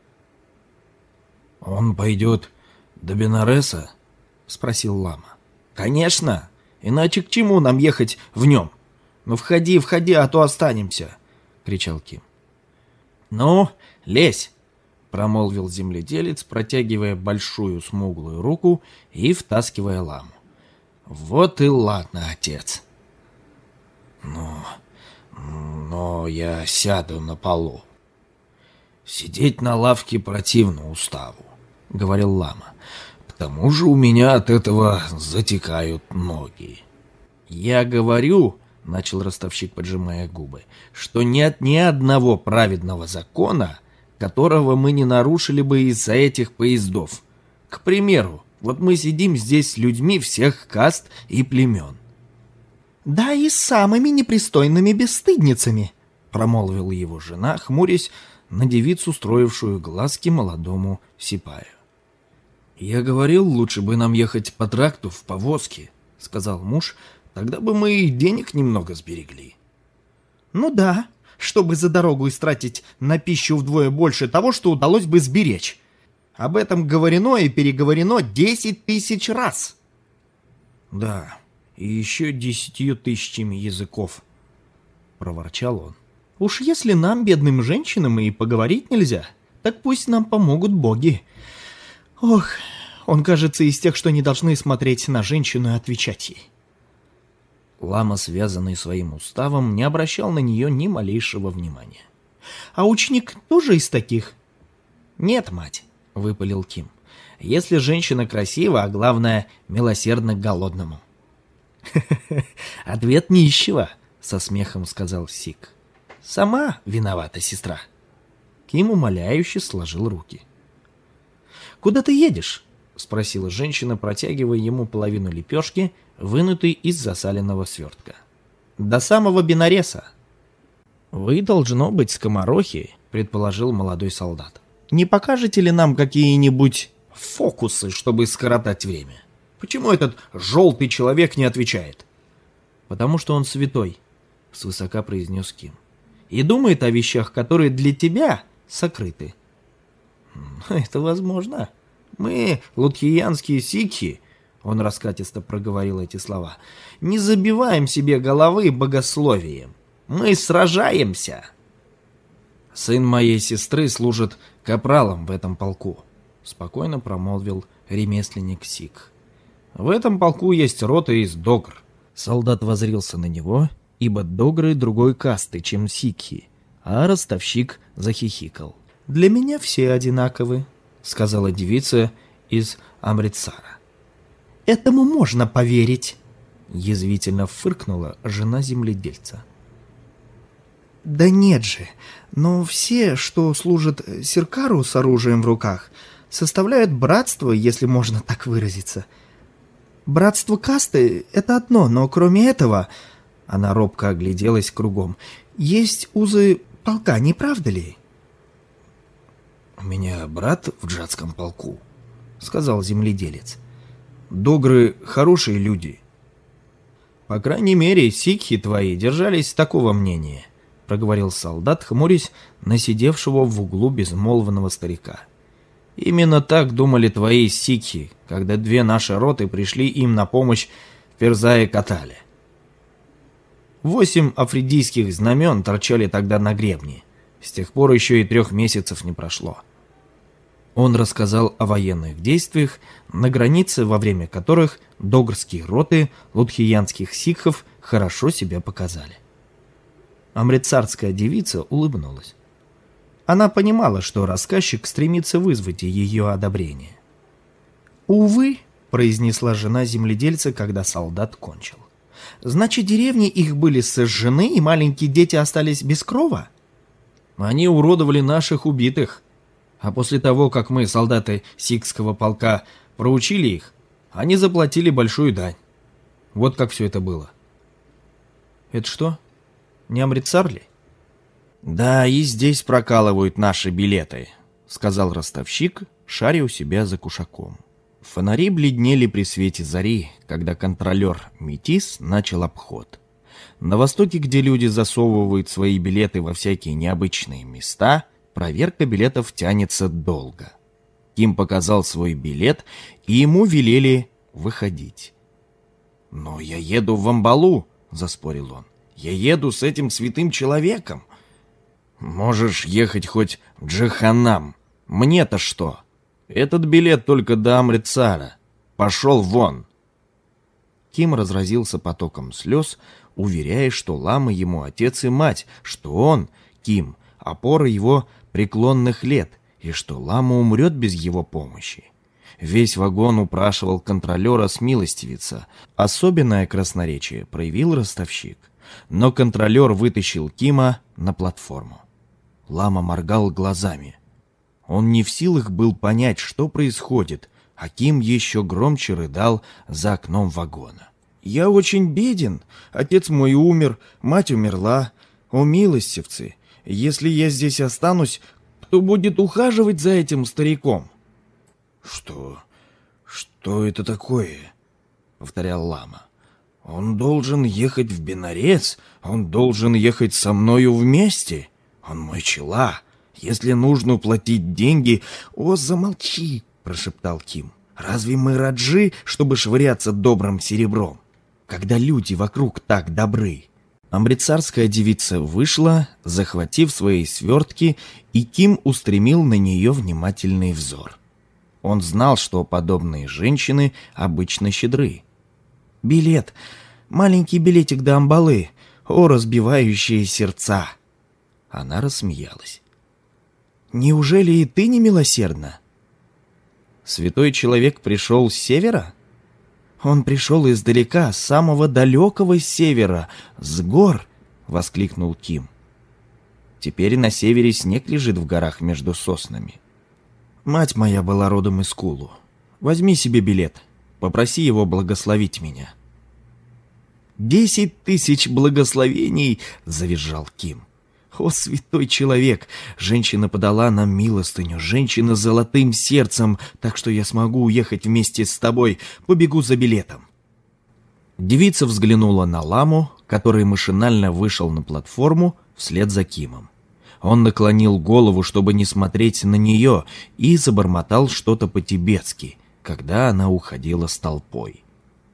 «Он пойдет до Бенареса?» — спросил лама. «Конечно, иначе к чему нам ехать в нем? Ну входи, входи, а то останемся», — кричал Ким. «Ну, лезь», — промолвил земледелец, протягивая большую смуглую руку и втаскивая ламу. «Вот и ладно, отец». «Ну, но я сяду на полу». «Сидеть на лавке противно уставу», — говорил лама. «К тому же у меня от этого затекают ноги». «Я говорю», — начал ростовщик, поджимая губы, «что нет ни одного праведного закона, которого мы не нарушили бы из-за этих поездов. К примеру, Вот мы сидим здесь с людьми всех каст и племен. «Да и с самыми непристойными бесстыдницами», — промолвила его жена, хмурясь на девицу, строившую глазки молодому сипаю. «Я говорил, лучше бы нам ехать по тракту в повозке», — сказал муж, — «тогда бы мы и денег немного сберегли». «Ну да, чтобы за дорогу истратить на пищу вдвое больше того, что удалось бы сберечь. Об этом говорено и переговорено десять тысяч раз». «Да, и еще десятью тысячами языков», — проворчал он. «Уж если нам, бедным женщинам, и поговорить нельзя, так пусть нам помогут боги. Ох, он, кажется, из тех, что не должны смотреть на женщину и отвечать ей». Лама, связанный своим уставом, не обращал на нее ни малейшего внимания. «А ученик тоже из таких?» «Нет, мать», — выпалил Ким. «Если женщина красива, а главное, милосердна к голодному». «Ответ нищего», — со смехом сказал Сик. «Сама виновата, сестра». Ким умоляюще сложил руки. «Куда ты едешь?» — спросила женщина, протягивая ему половину лепешки, вынутой из засаленного свертка. «До самого Бенареса». «Вы, должно быть, скоморохи», — предположил молодой солдат. «Не покажете ли нам какие-нибудь фокусы, чтобы скоротать время? Почему этот желтый человек не отвечает?» «Потому что он святой», — свысока произнес Ким. «И думает о вещах, которые для тебя сокрыты». «Это возможно. Мы, лудхиянские сикхи», — он раскатисто проговорил эти слова, — «не забиваем себе головы богословием. Мы сражаемся». «Сын моей сестры служит капралом в этом полку», — спокойно промолвил ремесленник Сик. «В этом полку есть рота из догр». Солдат воззрился на него, ибо догры другой касты, чем сикхи, а ростовщик захихикал. «Для меня все одинаковы», — сказала девица из Амритсара. «Этому можно поверить», — язвительно фыркнула жена земледельца. «Да нет же, но все, что служат Сиркару с оружием в руках, составляют братство, если можно так выразиться. Братство касты — это одно, но кроме этого...» Она робко огляделась кругом. «Есть узы полка, не правда ли?» «У меня брат в джатском полку», — сказал земледелец. «Догры — хорошие люди». «По крайней мере, сикхи твои держались такого мнения», — проговорил солдат, хмурясь на сидевшего в углу безмолвного старика. «Именно так думали твои сикхи, когда две наши роты пришли им на помощь в Перзае-Катале. Восемь афридийских знамен торчали тогда на гребне. С тех пор еще и трех месяцев не прошло». Он рассказал о военных действиях на границе, во время которых догрские роты лудхиянских сикхов хорошо себя показали. Амритсарская девица улыбнулась. Она понимала, что рассказчик стремится вызвать ее одобрение. «Увы», — произнесла жена земледельца, когда солдат кончил. «Значит, деревни их были сожжены, и маленькие дети остались без крова?» «Они уродовали наших убитых. А после того, как мы, солдаты сикхского полка, проучили их, они заплатили большую дань. Вот как все это было». «Это что, не Амритсар ли?» «Да, и здесь прокалывают наши билеты», — сказал ростовщик, шаря у себя за кушаком. Фонари бледнели при свете зари, когда контролер Метис начал обход. На востоке, где люди засовывают свои билеты во всякие необычные места, проверка билетов тянется долго. Ким показал свой билет, и ему велели выходить. «Но я еду в Амбалу», — заспорил он. «Я еду с этим святым человеком». «Можешь ехать хоть в Джаханам. Мне-то что? Этот билет только до Амритсара. Пошел вон!» Ким разразился потоком слез, уверяя, что ламы ему отец и мать, что он, Ким, опора его преклонных лет, и что лама умрет без его помощи. Весь вагон упрашивал контролера смилостивиться. Особенное красноречие проявил ростовщик. Но контролер вытащил Кима на платформу. Лама моргал глазами. Он не в силах был понять, что происходит, Аким еще громче рыдал за окном вагона. «Я очень беден. Отец мой умер, мать умерла. О, милостивцы, если я здесь останусь, кто будет ухаживать за этим стариком?» «Что? Что это такое?» — повторял лама. «Он должен ехать в Бенарец, он должен ехать со мною вместе. Он мой чела. Если нужно платить деньги...» «О, замолчи!» — прошептал Ким. «Разве мы раджи, чтобы швыряться добрым серебром, когда люди вокруг так добры?» Амритсарская девица вышла, захватив свои свертки, и Ким устремил на нее внимательный взор. Он знал, что подобные женщины обычно щедры. «Билет! Маленький билетик до Амбалы! О, разбивающие сердца!» Она рассмеялась. «Неужели и ты не милосердна?» «Святой человек пришел с севера?» «Он пришел издалека, с самого далекого севера, с гор!» — воскликнул Ким. «Теперь на севере снег лежит в горах между соснами. Мать моя была родом из Кулу. Возьми себе билет, попроси его благословить меня». «Десять тысяч благословений!» — завизжал Ким. «О, святой человек! Женщина подала нам милостыню, женщина с золотым сердцем, так что я смогу уехать вместе с тобой, побегу за билетом». Девица взглянула на ламу, который машинально вышел на платформу вслед за Кимом. Он наклонил голову, чтобы не смотреть на нее, и забормотал что-то по-тибетски, когда она уходила с толпой.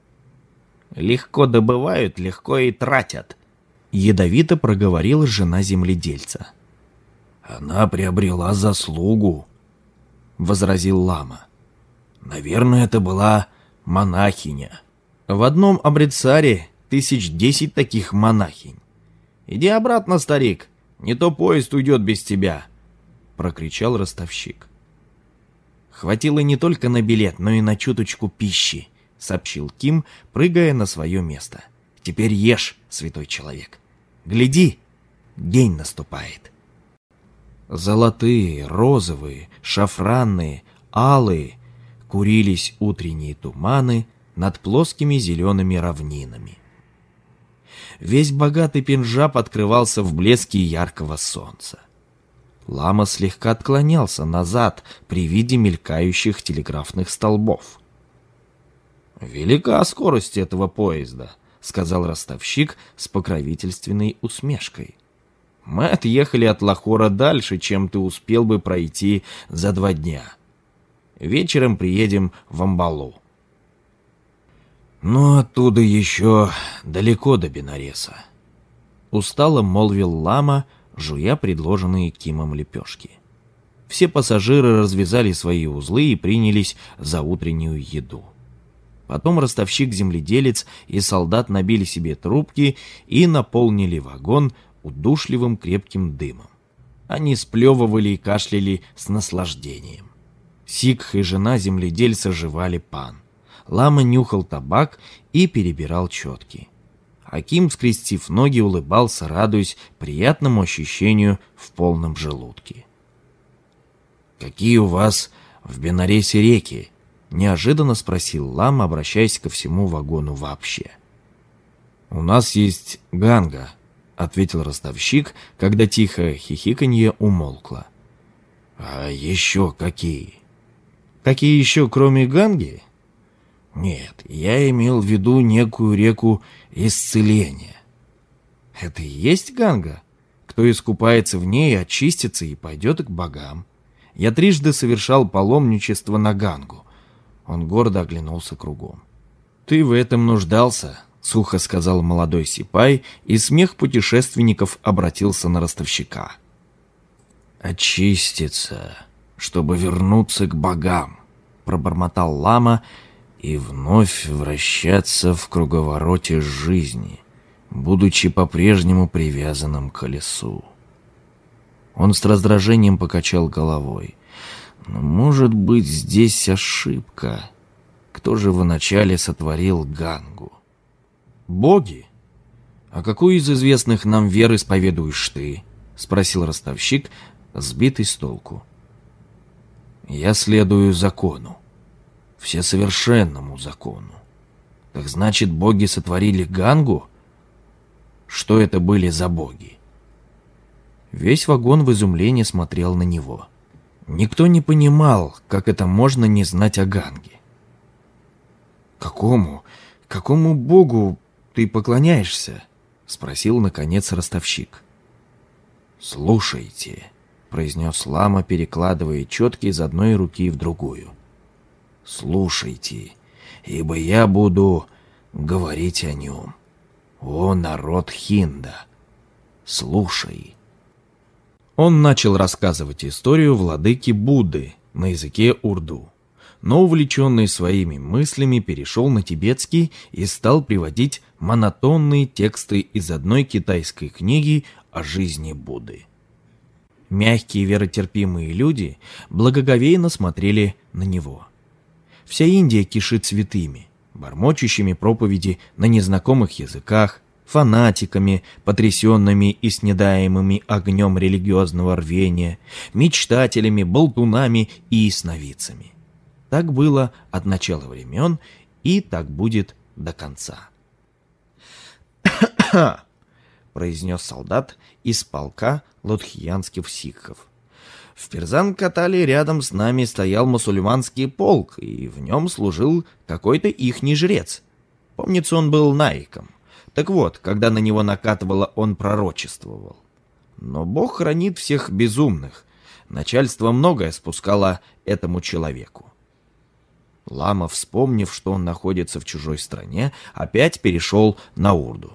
«Легко добывают, легко и тратят», — ядовито проговорила жена земледельца. «Она приобрела заслугу», — возразил лама. «Наверное, это была монахиня. В одном Амритсаре тысяч десять таких монахинь. Иди обратно, старик, не то поезд уйдет без тебя», — прокричал ростовщик. «Хватило не только на билет, но и на чуточку пищи», — сообщил Ким, прыгая на свое место. «Теперь ешь, святой человек. Гляди, день наступает». Золотые, розовые, шафранные, алые курились утренние туманы над плоскими зелеными равнинами. Весь богатый Пенджаб открывался в блеске яркого солнца. Лама слегка отклонялся назад при виде мелькающих телеграфных столбов. «Велика скорость этого поезда», — сказал ростовщик с покровительственной усмешкой. «Мы отъехали от Лахора дальше, чем ты успел бы пройти за два дня. Вечером приедем в Амбалу». «Но оттуда еще далеко до Бенареса», — устало молвил лама, жуя предложенные Кимом лепешки. Все пассажиры развязали свои узлы и принялись за утреннюю еду. Потом ростовщик-земледелец и солдат набили себе трубки и наполнили вагон удушливым крепким дымом. Они сплевывали и кашляли с наслаждением. Сикх и жена земледельца жевали пан. Лама нюхал табак и перебирал четки. Аким, скрестив ноги, улыбался, радуясь приятному ощущению в полном желудке. «Какие у вас в Бенаресе реки?» — неожиданно спросил лама, обращаясь ко всему вагону вообще. «У нас есть Ганга», — ответил ростовщик, когда тихое хихиканье умолкло. «А еще какие?» «Какие еще, кроме Ганги?» «Нет, я имел в виду некую реку исцеления». «Это и есть Ганга? Кто искупается в ней, очистится и пойдет к богам. Я трижды совершал паломничество на Гангу». Он гордо оглянулся кругом. «Ты в этом нуждался», — сухо сказал молодой сипай, и смех путешественников обратился на ростовщика. «Очиститься, чтобы вернуться к богам», — пробормотал лама, «и вновь вращаться в круговороте жизни, будучи по-прежнему привязанным к колесу». Он с раздражением покачал головой. «Но, может быть, здесь ошибка. Кто же вначале сотворил Гангу?» «Боги? А какую из известных нам вер исповедуешь ты?» — спросил ростовщик, сбитый с толку. «Я следую закону». всесовершенному закону. Так значит, боги сотворили Гангу? Что это были за боги? Весь вагон в изумлении смотрел на него. Никто не понимал, как это можно не знать о Ганге. «Какому, какому богу ты поклоняешься?» — спросил, наконец, ростовщик. «Слушайте», — произнес лама, перекладывая четки из одной руки в другую. «Слушайте, ибо я буду говорить о нем. О, народ Хинда, слушай». Он начал рассказывать историю владыки Будды на языке урду, но, увлеченный своими мыслями, перешел на тибетский и стал приводить монотонные тексты из одной китайской книги о жизни Будды. Мягкие веротерпимые люди благоговейно смотрели на него. Вся Индия кишит святыми, бормочущими проповеди на незнакомых языках, фанатиками, потрясенными и снедаемыми огнем религиозного рвения, мечтателями, болтунами и ясновидцами. Так было от начала времен, и так будет до конца. произнес солдат из полка лодхьянских сикхов. В Перзан-Катале рядом с нами стоял мусульманский полк, и в нем служил какой-то ихний жрец. Помнится, он был наиком. Так вот, когда на него накатывало, он пророчествовал. Но Бог хранит всех безумных. Начальство многое спускало этому человеку. Лама, вспомнив, что он находится в чужой стране, опять перешел на урду.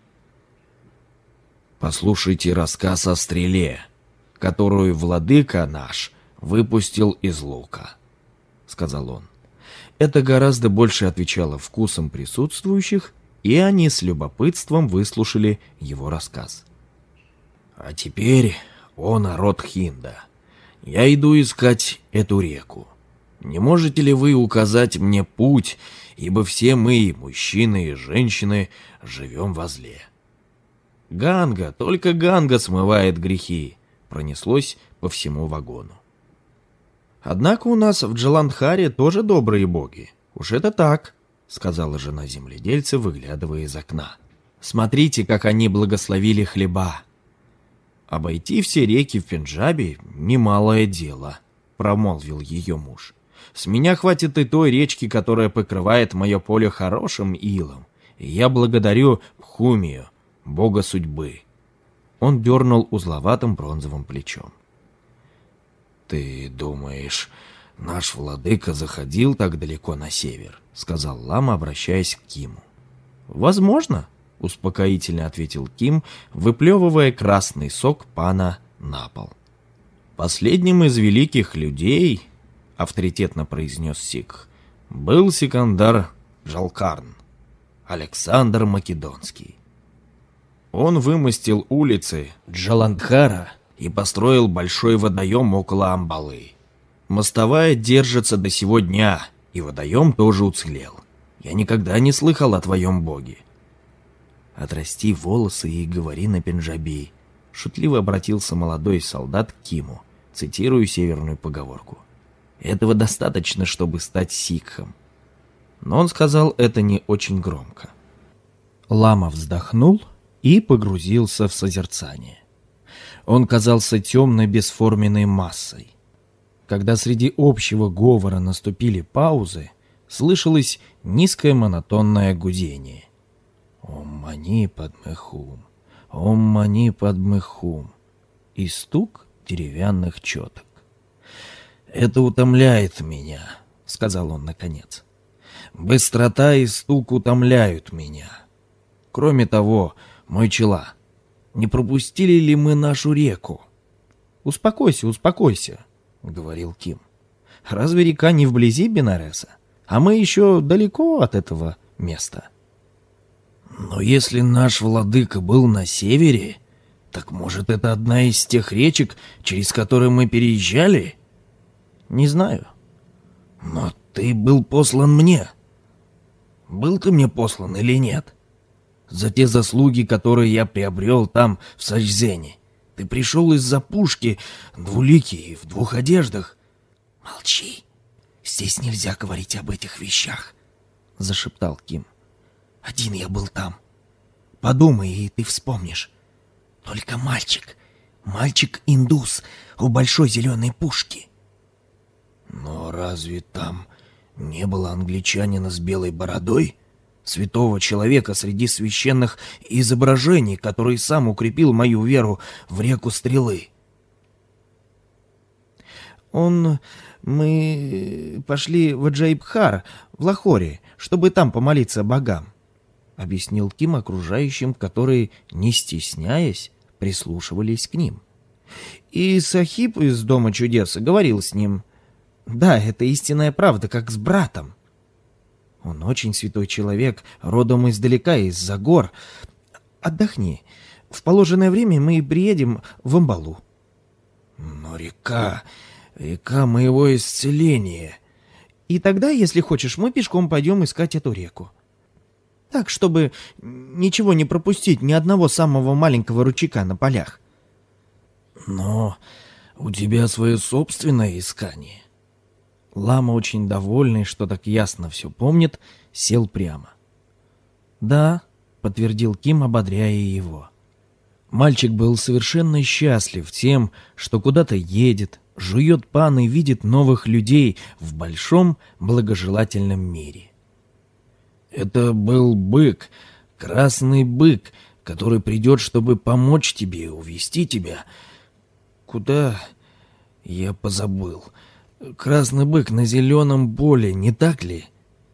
«Послушайте рассказ о стреле, которую владыка наш выпустил из лука», — сказал он. Это гораздо больше отвечало вкусам присутствующих, и они с любопытством выслушали его рассказ. «А теперь, о народ Хинда, я иду искать эту реку. Не можете ли вы указать мне путь, ибо все мы, мужчины и женщины, живем возле?» «Ганга, только Ганга смывает грехи», — пронеслось по всему вагону. «Однако у нас в Джаландхаре тоже добрые боги. Уж это так», — сказала жена земледельца, выглядывая из окна. «Смотрите, как они благословили хлеба». «Обойти все реки в Пенджабе — немалое дело», — промолвил ее муж. «С меня хватит и той речки, которая покрывает мое поле хорошим илом, и я благодарю Бхумию, бога судьбы». Он дернул узловатым бронзовым плечом. «Ты думаешь, наш владыка заходил так далеко на север?» — сказал лама, обращаясь к Киму. «Возможно», — успокоительно ответил Ким, выплевывая красный сок пана на пол. «Последним из великих людей, — авторитетно произнес сикх, — был Сикандар Джалкарн, Александр Македонский. Он вымостил улицы Джаландхара и построил большой водоем около Амбалы. Мостовая держится до сего дня, и водоем тоже уцелел. Я никогда не слыхал о твоем боге». «Отрасти волосы и говори на пенджаби», — шутливо обратился молодой солдат к Киму, цитирую северную поговорку. «Этого достаточно, чтобы стать сикхом». Но он сказал это не очень громко. Лама вздохнул и погрузился в созерцание. Он казался темной бесформенной массой. Когда среди общего говора наступили паузы, слышалось низкое монотонное гудение. «Ом мани падме хум, ом мани падме хум» и стук деревянных четок. «Это утомляет меня», — сказал он наконец. «Быстрота и стук утомляют меня. Кроме того, мой чела, не пропустили ли мы нашу реку?» «Успокойся, успокойся», — говорил Ким. «Разве река не вблизи Бенареса? А мы еще далеко от этого места». «Но если наш владыка был на севере, так может это одна из тех речек, через которые мы переезжали?» «Не знаю». «Но ты был послан мне. Был ты мне послан или нет? За те заслуги, которые я приобрел там, в Сачзене. Ты пришел из-за пушки, двуликий, в двух одеждах». «Молчи», «Здесь нельзя говорить об этих вещах», — зашептал Ким. «Один я был там. Подумай, и ты вспомнишь. Только мальчик, мальчик-индус у большой зеленой пушки». «Но разве там не было англичанина с белой бородой? Святого человека среди священных изображений, который сам укрепил мою веру в реку Стрелы?» Он... Мы пошли в Аджаибхар, в Лахоре, чтобы там помолиться богам, — объяснил Ким окружающим, которые, не стесняясь, прислушивались к ним. И Сахиб из Дома чудес говорил с ним. Да, это истинная правда, как с братом. Он очень святой человек, родом издалека, из-за гор. Отдохни. В положенное время мы приедем в Амбалу. Но река... река моего исцеления. И тогда, если хочешь, мы пешком пойдем искать эту реку. Так, чтобы ничего не пропустить, ни одного самого маленького ручейка на полях. Но у тебя свое собственное искание. Лама, очень довольный, что так ясно все помнит, сел прямо. «Да», — подтвердил Ким, ободряя его. Мальчик был совершенно счастлив тем, что куда-то едет, жует пан и видит новых людей в большом благожелательном мире. «Это был бык, красный бык, который придет, чтобы помочь тебе, увести тебя. Куда? Я позабыл. Красный бык на зеленом поле, не так ли?»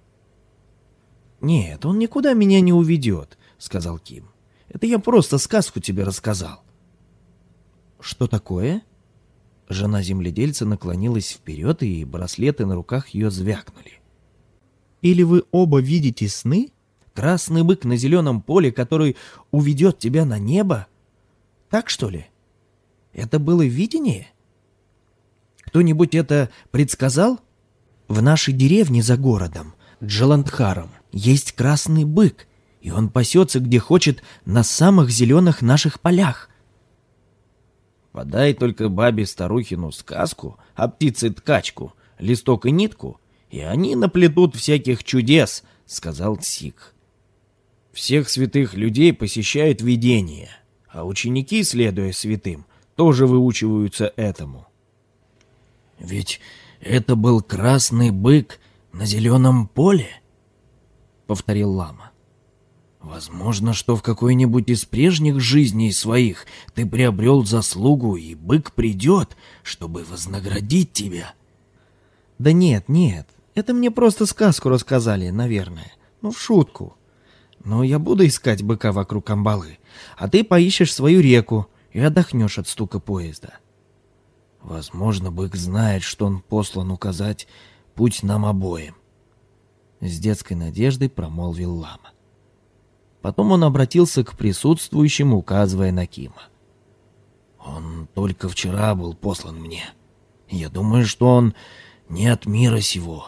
«Нет, он никуда меня не уведет», — сказал Ким. «Это я просто сказку тебе рассказал». «Что такое?» Жена земледельца наклонилась вперед, и браслеты на руках ее звякнули. «Или вы оба видите сны? Красный бык на зеленом поле, который уведет тебя на небо? Так что ли? Это было видение? Кто-нибудь это предсказал? В нашей деревне за городом, Джаландхаром, есть красный бык, и он пасется где хочет на самых зеленых наших полях». «Подай только бабе старухину сказку, а птице ткачку, листок и нитку, и они наплетут всяких чудес», — сказал Сикх. «Всех святых людей посещают видения, а ученики, следуя святым, тоже выучиваются этому». «Ведь это был красный бык на зеленом поле?» — повторил лама. «Возможно, что в какой-нибудь из прежних жизней своих ты приобрел заслугу, и бык придет, чтобы вознаградить тебя». «Да нет, нет, это мне просто сказку рассказали, наверное, ну в шутку. Но я буду искать быка вокруг Амбалы, а ты поищешь свою реку и отдохнешь от стука поезда». «Возможно, бык знает, что он послан указать путь нам обоим», — с детской надеждой промолвил лама. Потом он обратился к присутствующим, указывая на Кима. «Он только вчера был послан мне. Я думаю, что он не от мира сего».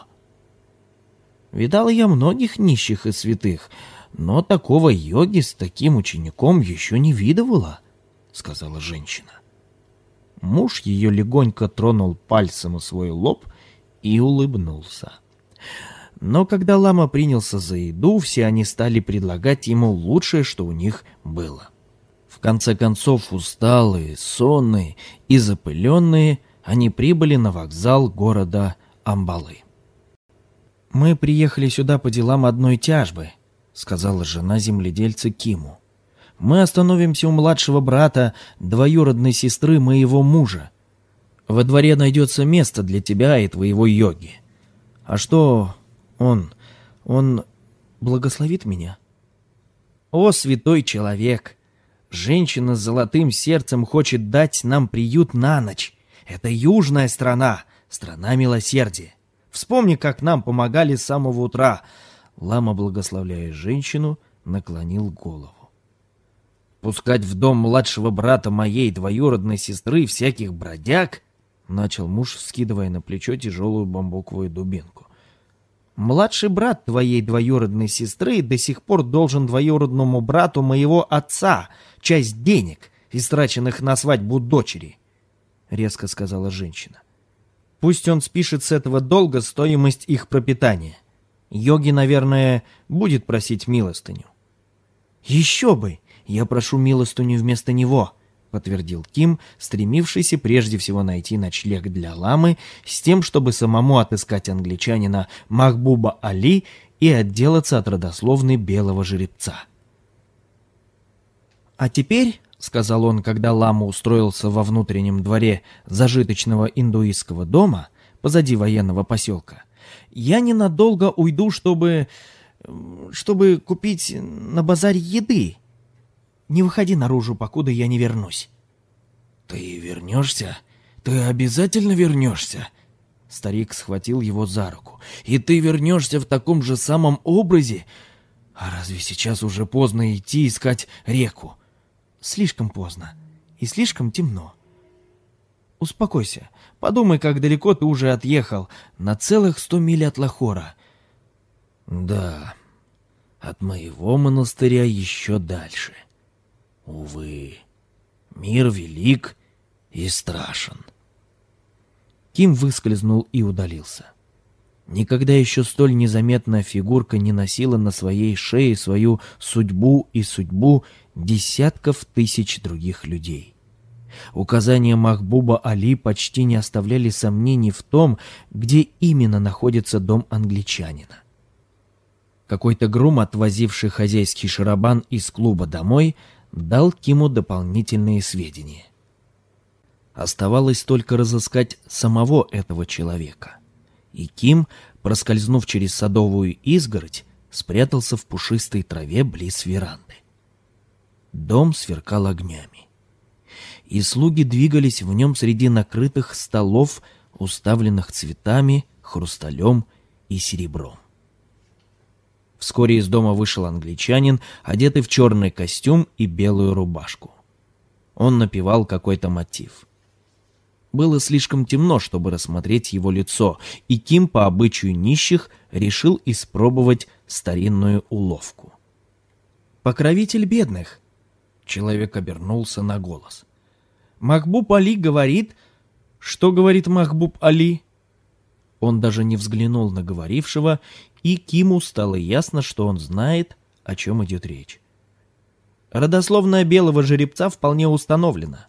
«Видал я многих нищих и святых, но такого йоги с таким учеником еще не видывала», — сказала женщина. Муж ее легонько тронул пальцем свой лоб и улыбнулся. Но когда лама принялся за еду, все они стали предлагать ему лучшее, что у них было. В конце концов, усталые, сонные и запыленные, они прибыли на вокзал города Амбалы. «Мы приехали сюда по делам одной тяжбы», — сказала жена земледельца Киму. «Мы остановимся у младшего брата, двоюродной сестры моего мужа. Во дворе найдется место для тебя и твоего йоги. А что он... он благословит меня?» «О, святой человек! Женщина с золотым сердцем хочет дать нам приют на ночь. Это южная страна, страна милосердия. Вспомни, как нам помогали с самого утра». Лама, благословляя женщину, наклонил голову. «Пускать в дом младшего брата моей двоюродной сестры всяких бродяг?» — начал муж, вскидывая на плечо тяжелую бамбуковую дубинку. «Младший брат твоей двоюродной сестры до сих пор должен двоюродному брату моего отца часть денег, истраченных на свадьбу дочери», — резко сказала женщина. Пусть он спишет с этого долга стоимость их пропитания. Йоги, наверное, будет просить милостыню». «Еще бы! Я прошу милостыню вместо него», — подтвердил Ким, стремившийся прежде всего найти ночлег для ламы с тем, чтобы самому отыскать англичанина Махбуба Али и отделаться от родословной белого жеребца. «А теперь», — сказал он, когда лама устроился во внутреннем дворе зажиточного индуистского дома позади военного поселка, «я ненадолго уйду, чтобы... чтобы купить на базаре еды. Не выходи наружу, покуда я не вернусь». «Ты вернешься? Ты обязательно вернешься?» Старик схватил его за руку. «И ты вернешься в таком же самом образе? А разве сейчас уже поздно идти искать реку?» «Слишком поздно. И слишком темно. Успокойся. Подумай, как далеко ты уже отъехал. На целых сто миль от Лахора». «Да, от моего монастыря еще дальше. Увы, мир велик и страшен». Ким выскользнул и удалился. Никогда еще столь незаметная фигурка не носила на своей шее свою судьбу и судьбу десятков тысяч других людей. Указания Махбуба Али почти не оставляли сомнений в том, где именно находится дом англичанина. Какой-то грум, отвозивший хозяйский шарабан из клуба домой, дал Киму дополнительные сведения. Оставалось только разыскать самого этого человека. И Ким, проскользнув через садовую изгородь, спрятался в пушистой траве близ веранды. Дом сверкал огнями. И слуги двигались в нем среди накрытых столов, уставленных цветами, хрусталем и серебром. Вскоре из дома вышел англичанин, одетый в черный костюм и белую рубашку. Он напевал какой-то мотив. Было слишком темно, чтобы рассмотреть его лицо, и Ким по обычаю нищих решил испробовать старинную уловку. «Покровитель бедных!» Человек обернулся на голос. «Махбуб Али говорит...» «Что говорит Махбуб Али?» Он даже не взглянул на говорившего, и Киму стало ясно, что он знает, о чем идет речь. «Родословная белого жеребца вполне установлена».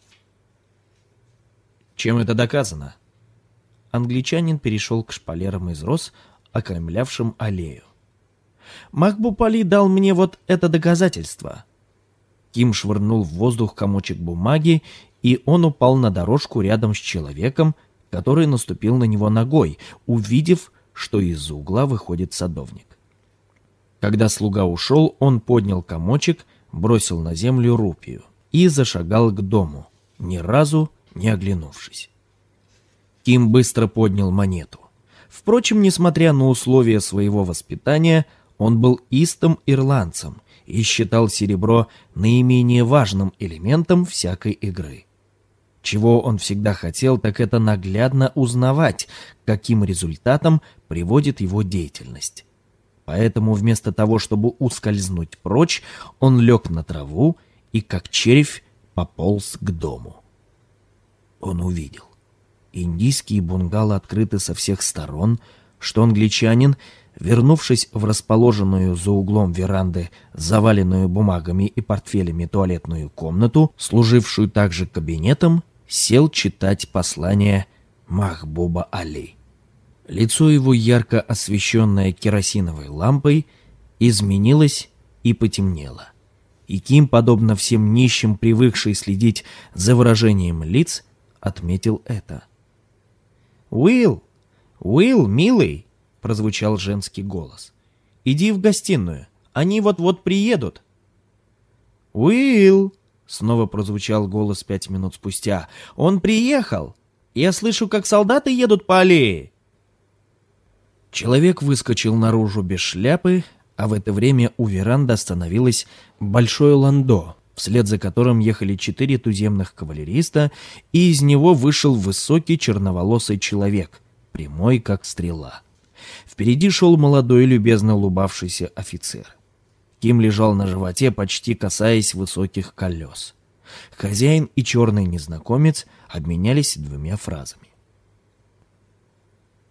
«Чем это доказано?» Англичанин перешел к шпалерам из роз, окаймлявшим аллею. «Махбуб Али дал мне вот это доказательство». Ким швырнул в воздух комочек бумаги, и он упал на дорожку рядом с человеком, который наступил на него ногой, увидев, что из-за угла выходит садовник. Когда слуга ушел, он поднял комочек, бросил на землю рупию и зашагал к дому, ни разу не оглянувшись. Ким быстро поднял монету. Впрочем, несмотря на условия своего воспитания, он был истым ирландцем и считал серебро наименее важным элементом всякой игры. Чего он всегда хотел, так это наглядно узнавать, каким результатом приводит его деятельность. Поэтому вместо того, чтобы ускользнуть прочь, он лег на траву и, как червь, пополз к дому. Он увидел. Индийские бунгало открыты со всех сторон, что англичанин, вернувшись в расположенную за углом веранды, заваленную бумагами и портфелями туалетную комнату, служившую также кабинетом, сел читать послание Махбуба Али. Лицо его, ярко освещенное керосиновой лампой, изменилось и потемнело. И Ким, подобно всем нищим, привыкший следить за выражением лиц, отметил это. «Уилл! Уилл, милый!» — прозвучал женский голос. «Иди в гостиную, они вот-вот приедут». «Уилл!» — снова прозвучал голос пять минут спустя. «Он приехал! Я слышу, как солдаты едут по аллее!» Человек выскочил наружу без шляпы, а в это время у веранды остановилось большое ландо, вслед за которым ехали четыре туземных кавалериста, и из него вышел высокий черноволосый человек, прямой как стрела. Впереди шел молодой, любезно улыбавшийся офицер. Ким лежал на животе, почти касаясь высоких колес. Хозяин и черный незнакомец обменялись двумя фразами.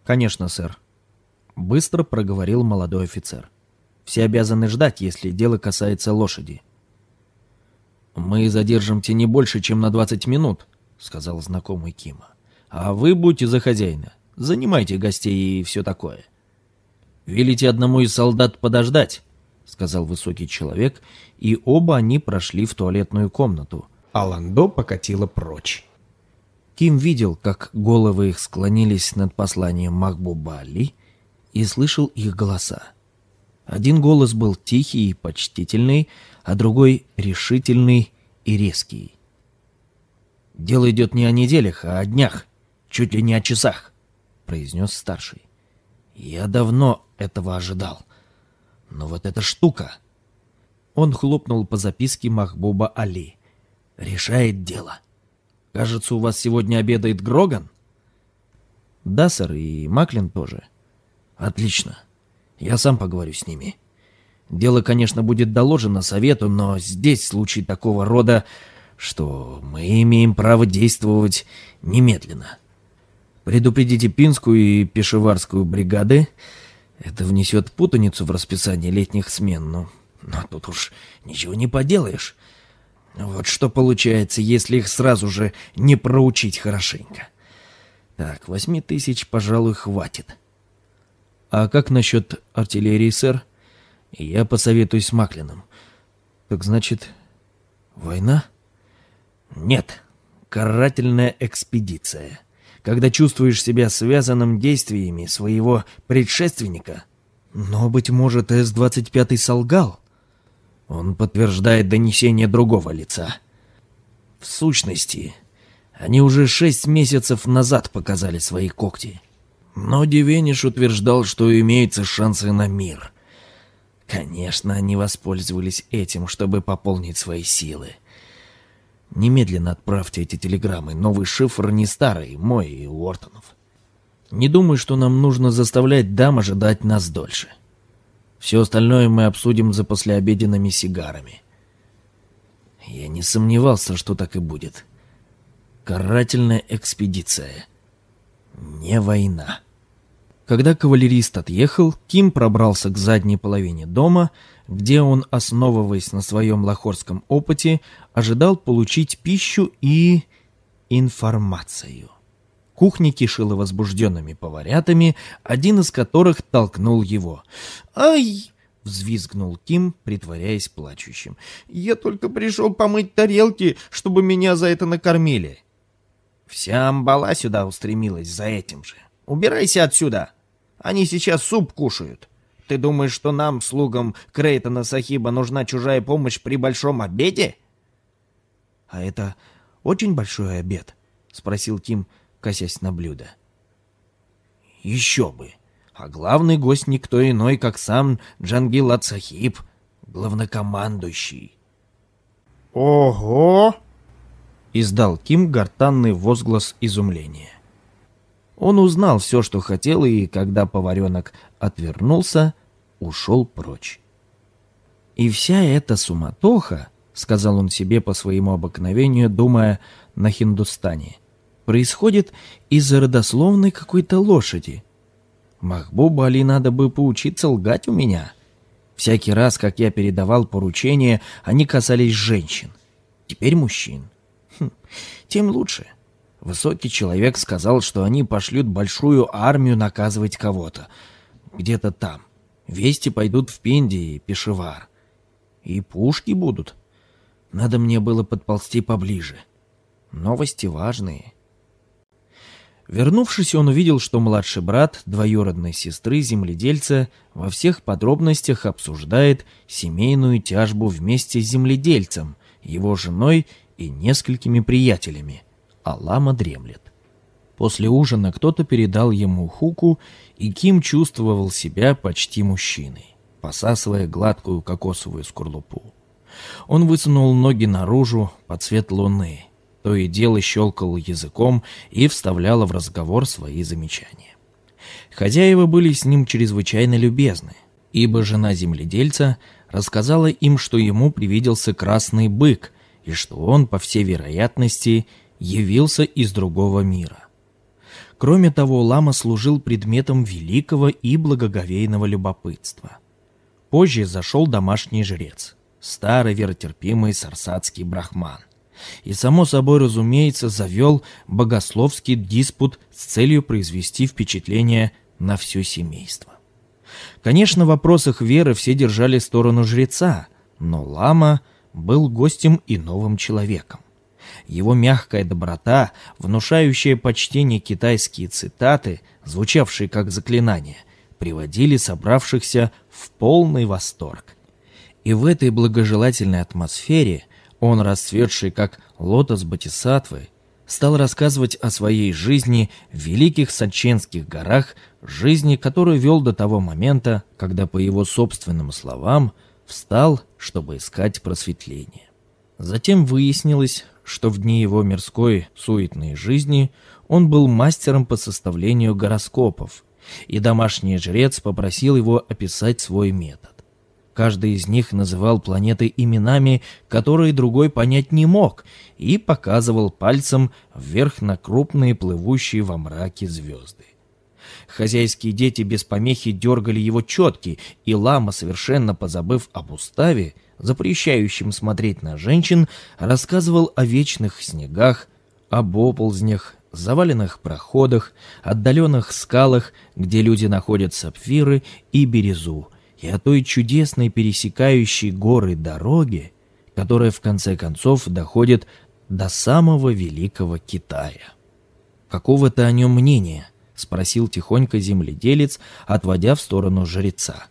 «Конечно, сэр», — быстро проговорил молодой офицер. «Все обязаны ждать, если дело касается лошади». «Мы задержимся не больше, чем на двадцать минут», — сказал знакомый Кима. «А вы будьте за хозяина, занимайте гостей и все такое». «Велите одному из солдат подождать», — сказал высокий человек, и оба они прошли в туалетную комнату, а Ландо покатила прочь. Ким видел, как головы их склонились над посланием Махбуба Али, и слышал их голоса. Один голос был тихий и почтительный, а другой решительный и резкий. «Дело идет не о неделях, а о днях, чуть ли не о часах», — произнес старший. «Я давно этого ожидал. Но вот эта штука...» Он хлопнул по записке Махбуба Али. «Решает дело. Кажется, у вас сегодня обедает Гроган?» «Да, сэр, и Маклин тоже». «Отлично. Я сам поговорю с ними. Дело, конечно, будет доложено совету, но здесь случай такого рода, что мы имеем право действовать немедленно. Предупредите Пинскую и Пешеварскую бригады. Это внесет путаницу в расписание летних смен, но, но тут уж ничего не поделаешь. Вот что получается, если их сразу же не проучить хорошенько. Так, восьми тысяч, пожалуй, хватит». «А как насчет артиллерии, сэр?» «Я посоветуюсь с Маклином». «Так значит, война?» «Нет, карательная экспедиция. Когда чувствуешь себя связанным действиями своего предшественника». «Но, быть может, Эс двадцать пять солгал?» «Он подтверждает донесение другого лица. В сущности, они уже шесть месяцев назад показали свои когти. Но Дивениш утверждал, что имеются шансы на мир. Конечно, они воспользовались этим, чтобы пополнить свои силы. Немедленно отправьте эти телеграммы. Новый шифр не старый, мой и Уортонов. Не думаю, что нам нужно заставлять дам ожидать нас дольше. Все остальное мы обсудим за послеобеденными сигарами». Я не сомневался, что так и будет. Карательная экспедиция. Не война. Когда кавалерист отъехал, Ким пробрался к задней половине дома, где он, основываясь на своем лахорском опыте, ожидал получить пищу и... информацию. Кухня кишела возбужденными поварятами, один из которых толкнул его. «Ай!» — взвизгнул Ким, притворяясь плачущим. «Я только пришел помыть тарелки, чтобы меня за это накормили». «Вся амбала сюда устремилась за этим же. Убирайся отсюда. Они сейчас суп кушают. Ты думаешь, что нам, слугам Крейтона Сахиба, нужна чужая помощь при большом обеде?» «А это очень большой обед?» — спросил Ким, косясь на блюдо. «Еще бы. А главный гость никто иной, как сам Джангилат Сахиб, главнокомандующий». «Ого!» — издал Ким гортанный возглас изумления. Он узнал все, что хотел, и, когда поваренок отвернулся, ушел прочь. «И вся эта суматоха, — сказал он себе по своему обыкновению, думая на Хиндустане, — происходит из-за родословной какой-то лошади. Махбубу Али надо бы поучиться лгать у меня. Всякий раз, как я передавал поручения, они касались женщин. Теперь мужчин. Хм, тем лучше. Высокий человек сказал, что они пошлют большую армию наказывать кого-то. Где-то там. Вести пойдут в Пинди и Пешевар. И пушки будут. Надо мне было подползти поближе. Новости важные». Вернувшись, он увидел, что младший брат двоюродной сестры земледельца во всех подробностях обсуждает семейную тяжбу вместе с земледельцем, его женой и несколькими приятелями, а лама дремлет. После ужина кто-то передал ему хуку, и Ким чувствовал себя почти мужчиной, посасывая гладкую кокосовую скорлупу. Он высунул ноги наружу под свет луны, то и дело щелкал языком и вставлял в разговор свои замечания. Хозяева были с ним чрезвычайно любезны, ибо жена земледельца рассказала им, что ему привиделся красный бык, и что он, по всей вероятности, явился из другого мира. Кроме того, лама служил предметом великого и благоговейного любопытства. Позже зашел домашний жрец, старый веротерпимый сарсатский брахман, и, само собой разумеется, завел богословский диспут с целью произвести впечатление на все семейство. Конечно, в вопросах веры все держали сторону жреца, но лама был гостем и новым человеком. Его мягкая доброта, внушающая почтение китайские цитаты, звучавшие как заклинания, приводили собравшихся в полный восторг. И в этой благожелательной атмосфере он, расцветший как лотос бодхисаттвы, стал рассказывать о своей жизни в великих Саченских горах, жизни, которую вел до того момента, когда, по его собственным словам, встал, чтобы искать просветление. Затем выяснилось, что в дни его мирской суетной жизни он был мастером по составлению гороскопов, и домашний жрец попросил его описать свой метод. Каждый из них называл планеты именами, которые другой понять не мог, и показывал пальцем вверх на крупные плывущие во мраке звезды. Хозяйские дети без помехи дергали его четки, и лама, совершенно позабыв об уставе, запрещающем смотреть на женщин, рассказывал о вечных снегах, об оползнях, заваленных проходах, отдаленных скалах, где люди находят сапфиры и бирюзу, и о той чудесной пересекающей горы дороге, которая в конце концов доходит до самого великого Китая. «Какого ты о нем мнения?» — спросил тихонько земледелец, отводя в сторону жреца.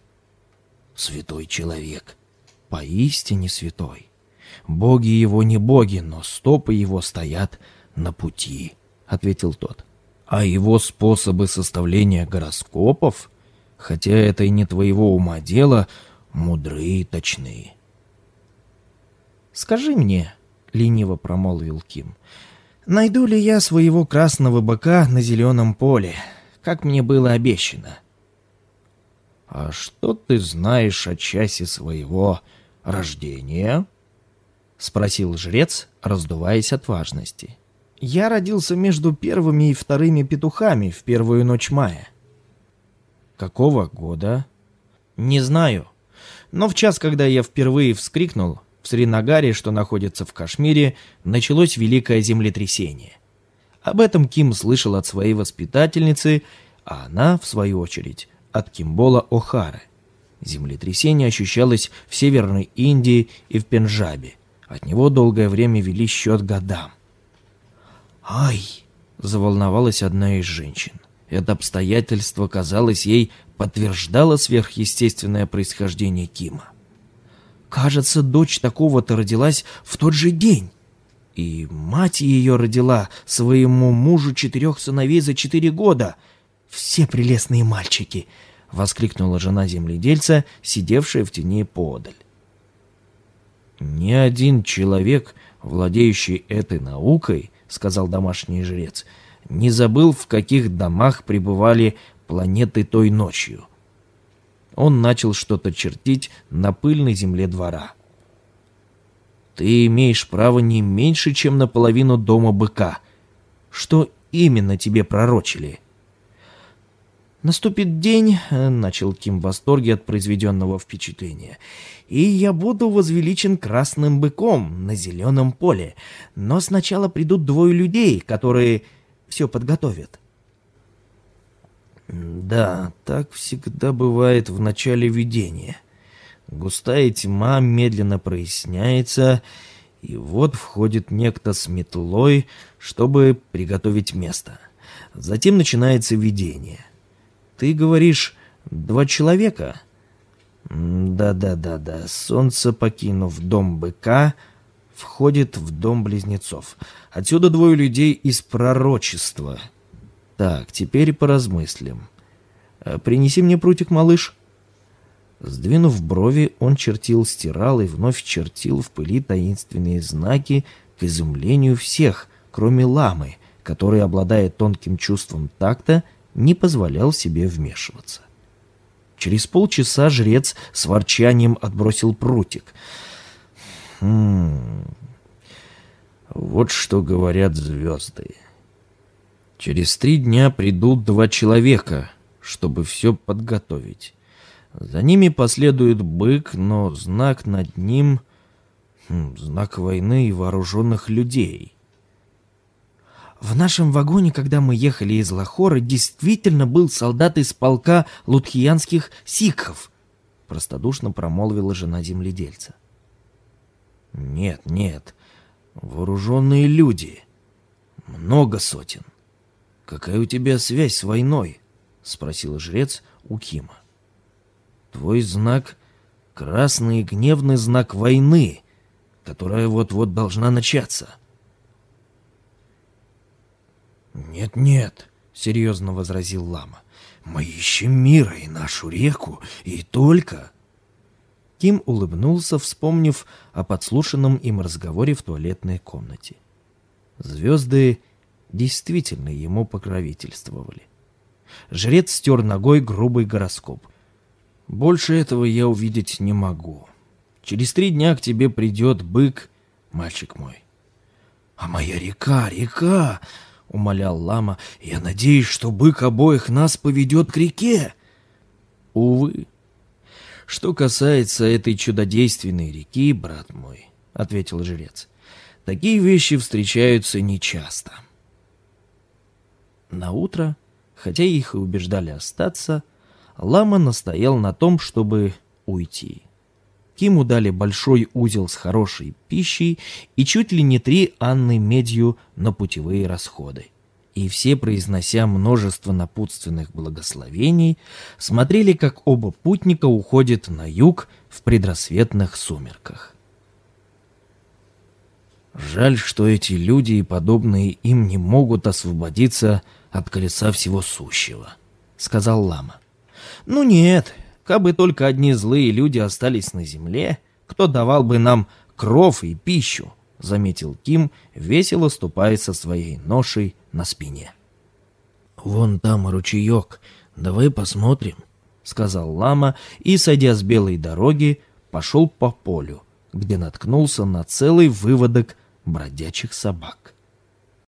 «Святой человек, поистине святой. Боги его не боги, но стопы его стоят на пути», — ответил тот. «А его способы составления гороскопов, хотя это и не твоего ума дело, мудры и точны». «Скажи мне», — лениво промолвил Ким, — «найду ли я своего красного быка на зеленом поле, как мне было обещано?» «А что ты знаешь о часе своего рождения?» — спросил жрец, раздуваясь от важности. «Я родился между первыми и вторыми петухами в первую ночь мая». «Какого года?» «Не знаю. Но в час, когда я впервые вскрикнул, в Сринагаре, что находится в Кашмире, началось великое землетрясение. Об этом Ким слышал от своей воспитательницы, а она, в свою очередь, от Кимбола О'Хары. Землетрясение ощущалось в Северной Индии и в Пенджабе. От него долгое время вели счет годам. «Ай!» — заволновалась одна из женщин. Это обстоятельство, казалось, ей подтверждало сверхъестественное происхождение Кима. «Кажется, дочь такого-то родилась в тот же день. И мать ее родила своему мужу четырех сыновей за четыре года. Все прелестные мальчики!» — воскликнула жена земледельца, сидевшая в тени поодаль. «Ни один человек, владеющий этой наукой, — сказал домашний жрец, — не забыл, в каких домах пребывали планеты той ночью». Он начал что-то чертить на пыльной земле двора. «Ты имеешь право не меньше, чем на половину дома быка. Что именно тебе пророчили?» «Наступит день, — начал Ким в восторге от произведенного впечатления, — и я буду возвеличен красным быком на зеленом поле. Но сначала придут двое людей, которые все подготовят». «Да, так всегда бывает в начале видения. Густая тьма медленно проясняется, и вот входит некто с метлой, чтобы приготовить место. Затем начинается видение. Ты говоришь, два человека?» «Да-да-да-да, солнце, покинув дом быка, входит в дом близнецов. Отсюда двое людей из пророчества. Так, теперь поразмыслим. Принеси мне прутик, малыш». Сдвинув брови, он чертил, стирал и вновь чертил в пыли таинственные знаки к изумлению всех, кроме ламы, который, обладая тонким чувством такта, не позволял себе вмешиваться. Через полчаса жрец с ворчанием отбросил прутик. «Хм... Вот что говорят звезды. Через три дня придут два человека, чтобы все подготовить. За ними последует бык, но знак над ним хм, — знак войны и вооруженных людей. В нашем вагоне, когда мы ехали из Лахора, действительно был солдат из полка лудхиянских сикхов, простодушно промолвила жена земледельца. Нет, нет, вооруженные люди. Много сотен. Какая у тебя связь с войной? Спросил жрец у Кима. Твой знак — красный и гневный знак войны, которая вот-вот должна начаться. «Нет-нет», — серьезно возразил лама, — «мы ищем мира и нашу реку, и только...» Ким улыбнулся, вспомнив о подслушанном им разговоре в туалетной комнате. Звезды действительно ему покровительствовали. Жрец стер ногой грубый гороскоп. «Больше этого я увидеть не могу. Через три дня к тебе придет бык, мальчик мой». «А моя река, река!» — умолял лама. «Я надеюсь, что бык обоих нас поведет к реке». «Увы. Что касается этой чудодейственной реки, брат мой, — ответил жрец, — такие вещи встречаются нечасто». Наутро, хотя их и убеждали остаться, лама настоял на том, чтобы уйти. Киму дали большой узел с хорошей пищей и чуть ли не три анны медью на путевые расходы. И все, произнося множество напутственных благословений, смотрели, как оба путника уходят на юг в предрассветных сумерках. «Жаль, что эти люди и подобные им не могут освободиться от колеса всего сущего», — сказал лама. «Ну нет, кабы только одни злые люди остались на земле, кто давал бы нам кров и пищу», — заметил Ким, весело ступая со своей ношей на спине. «Вон там ручеек, давай посмотрим», — сказал лама и, сойдя с белой дороги, пошел по полю, где наткнулся на целый выводок бродячих собак.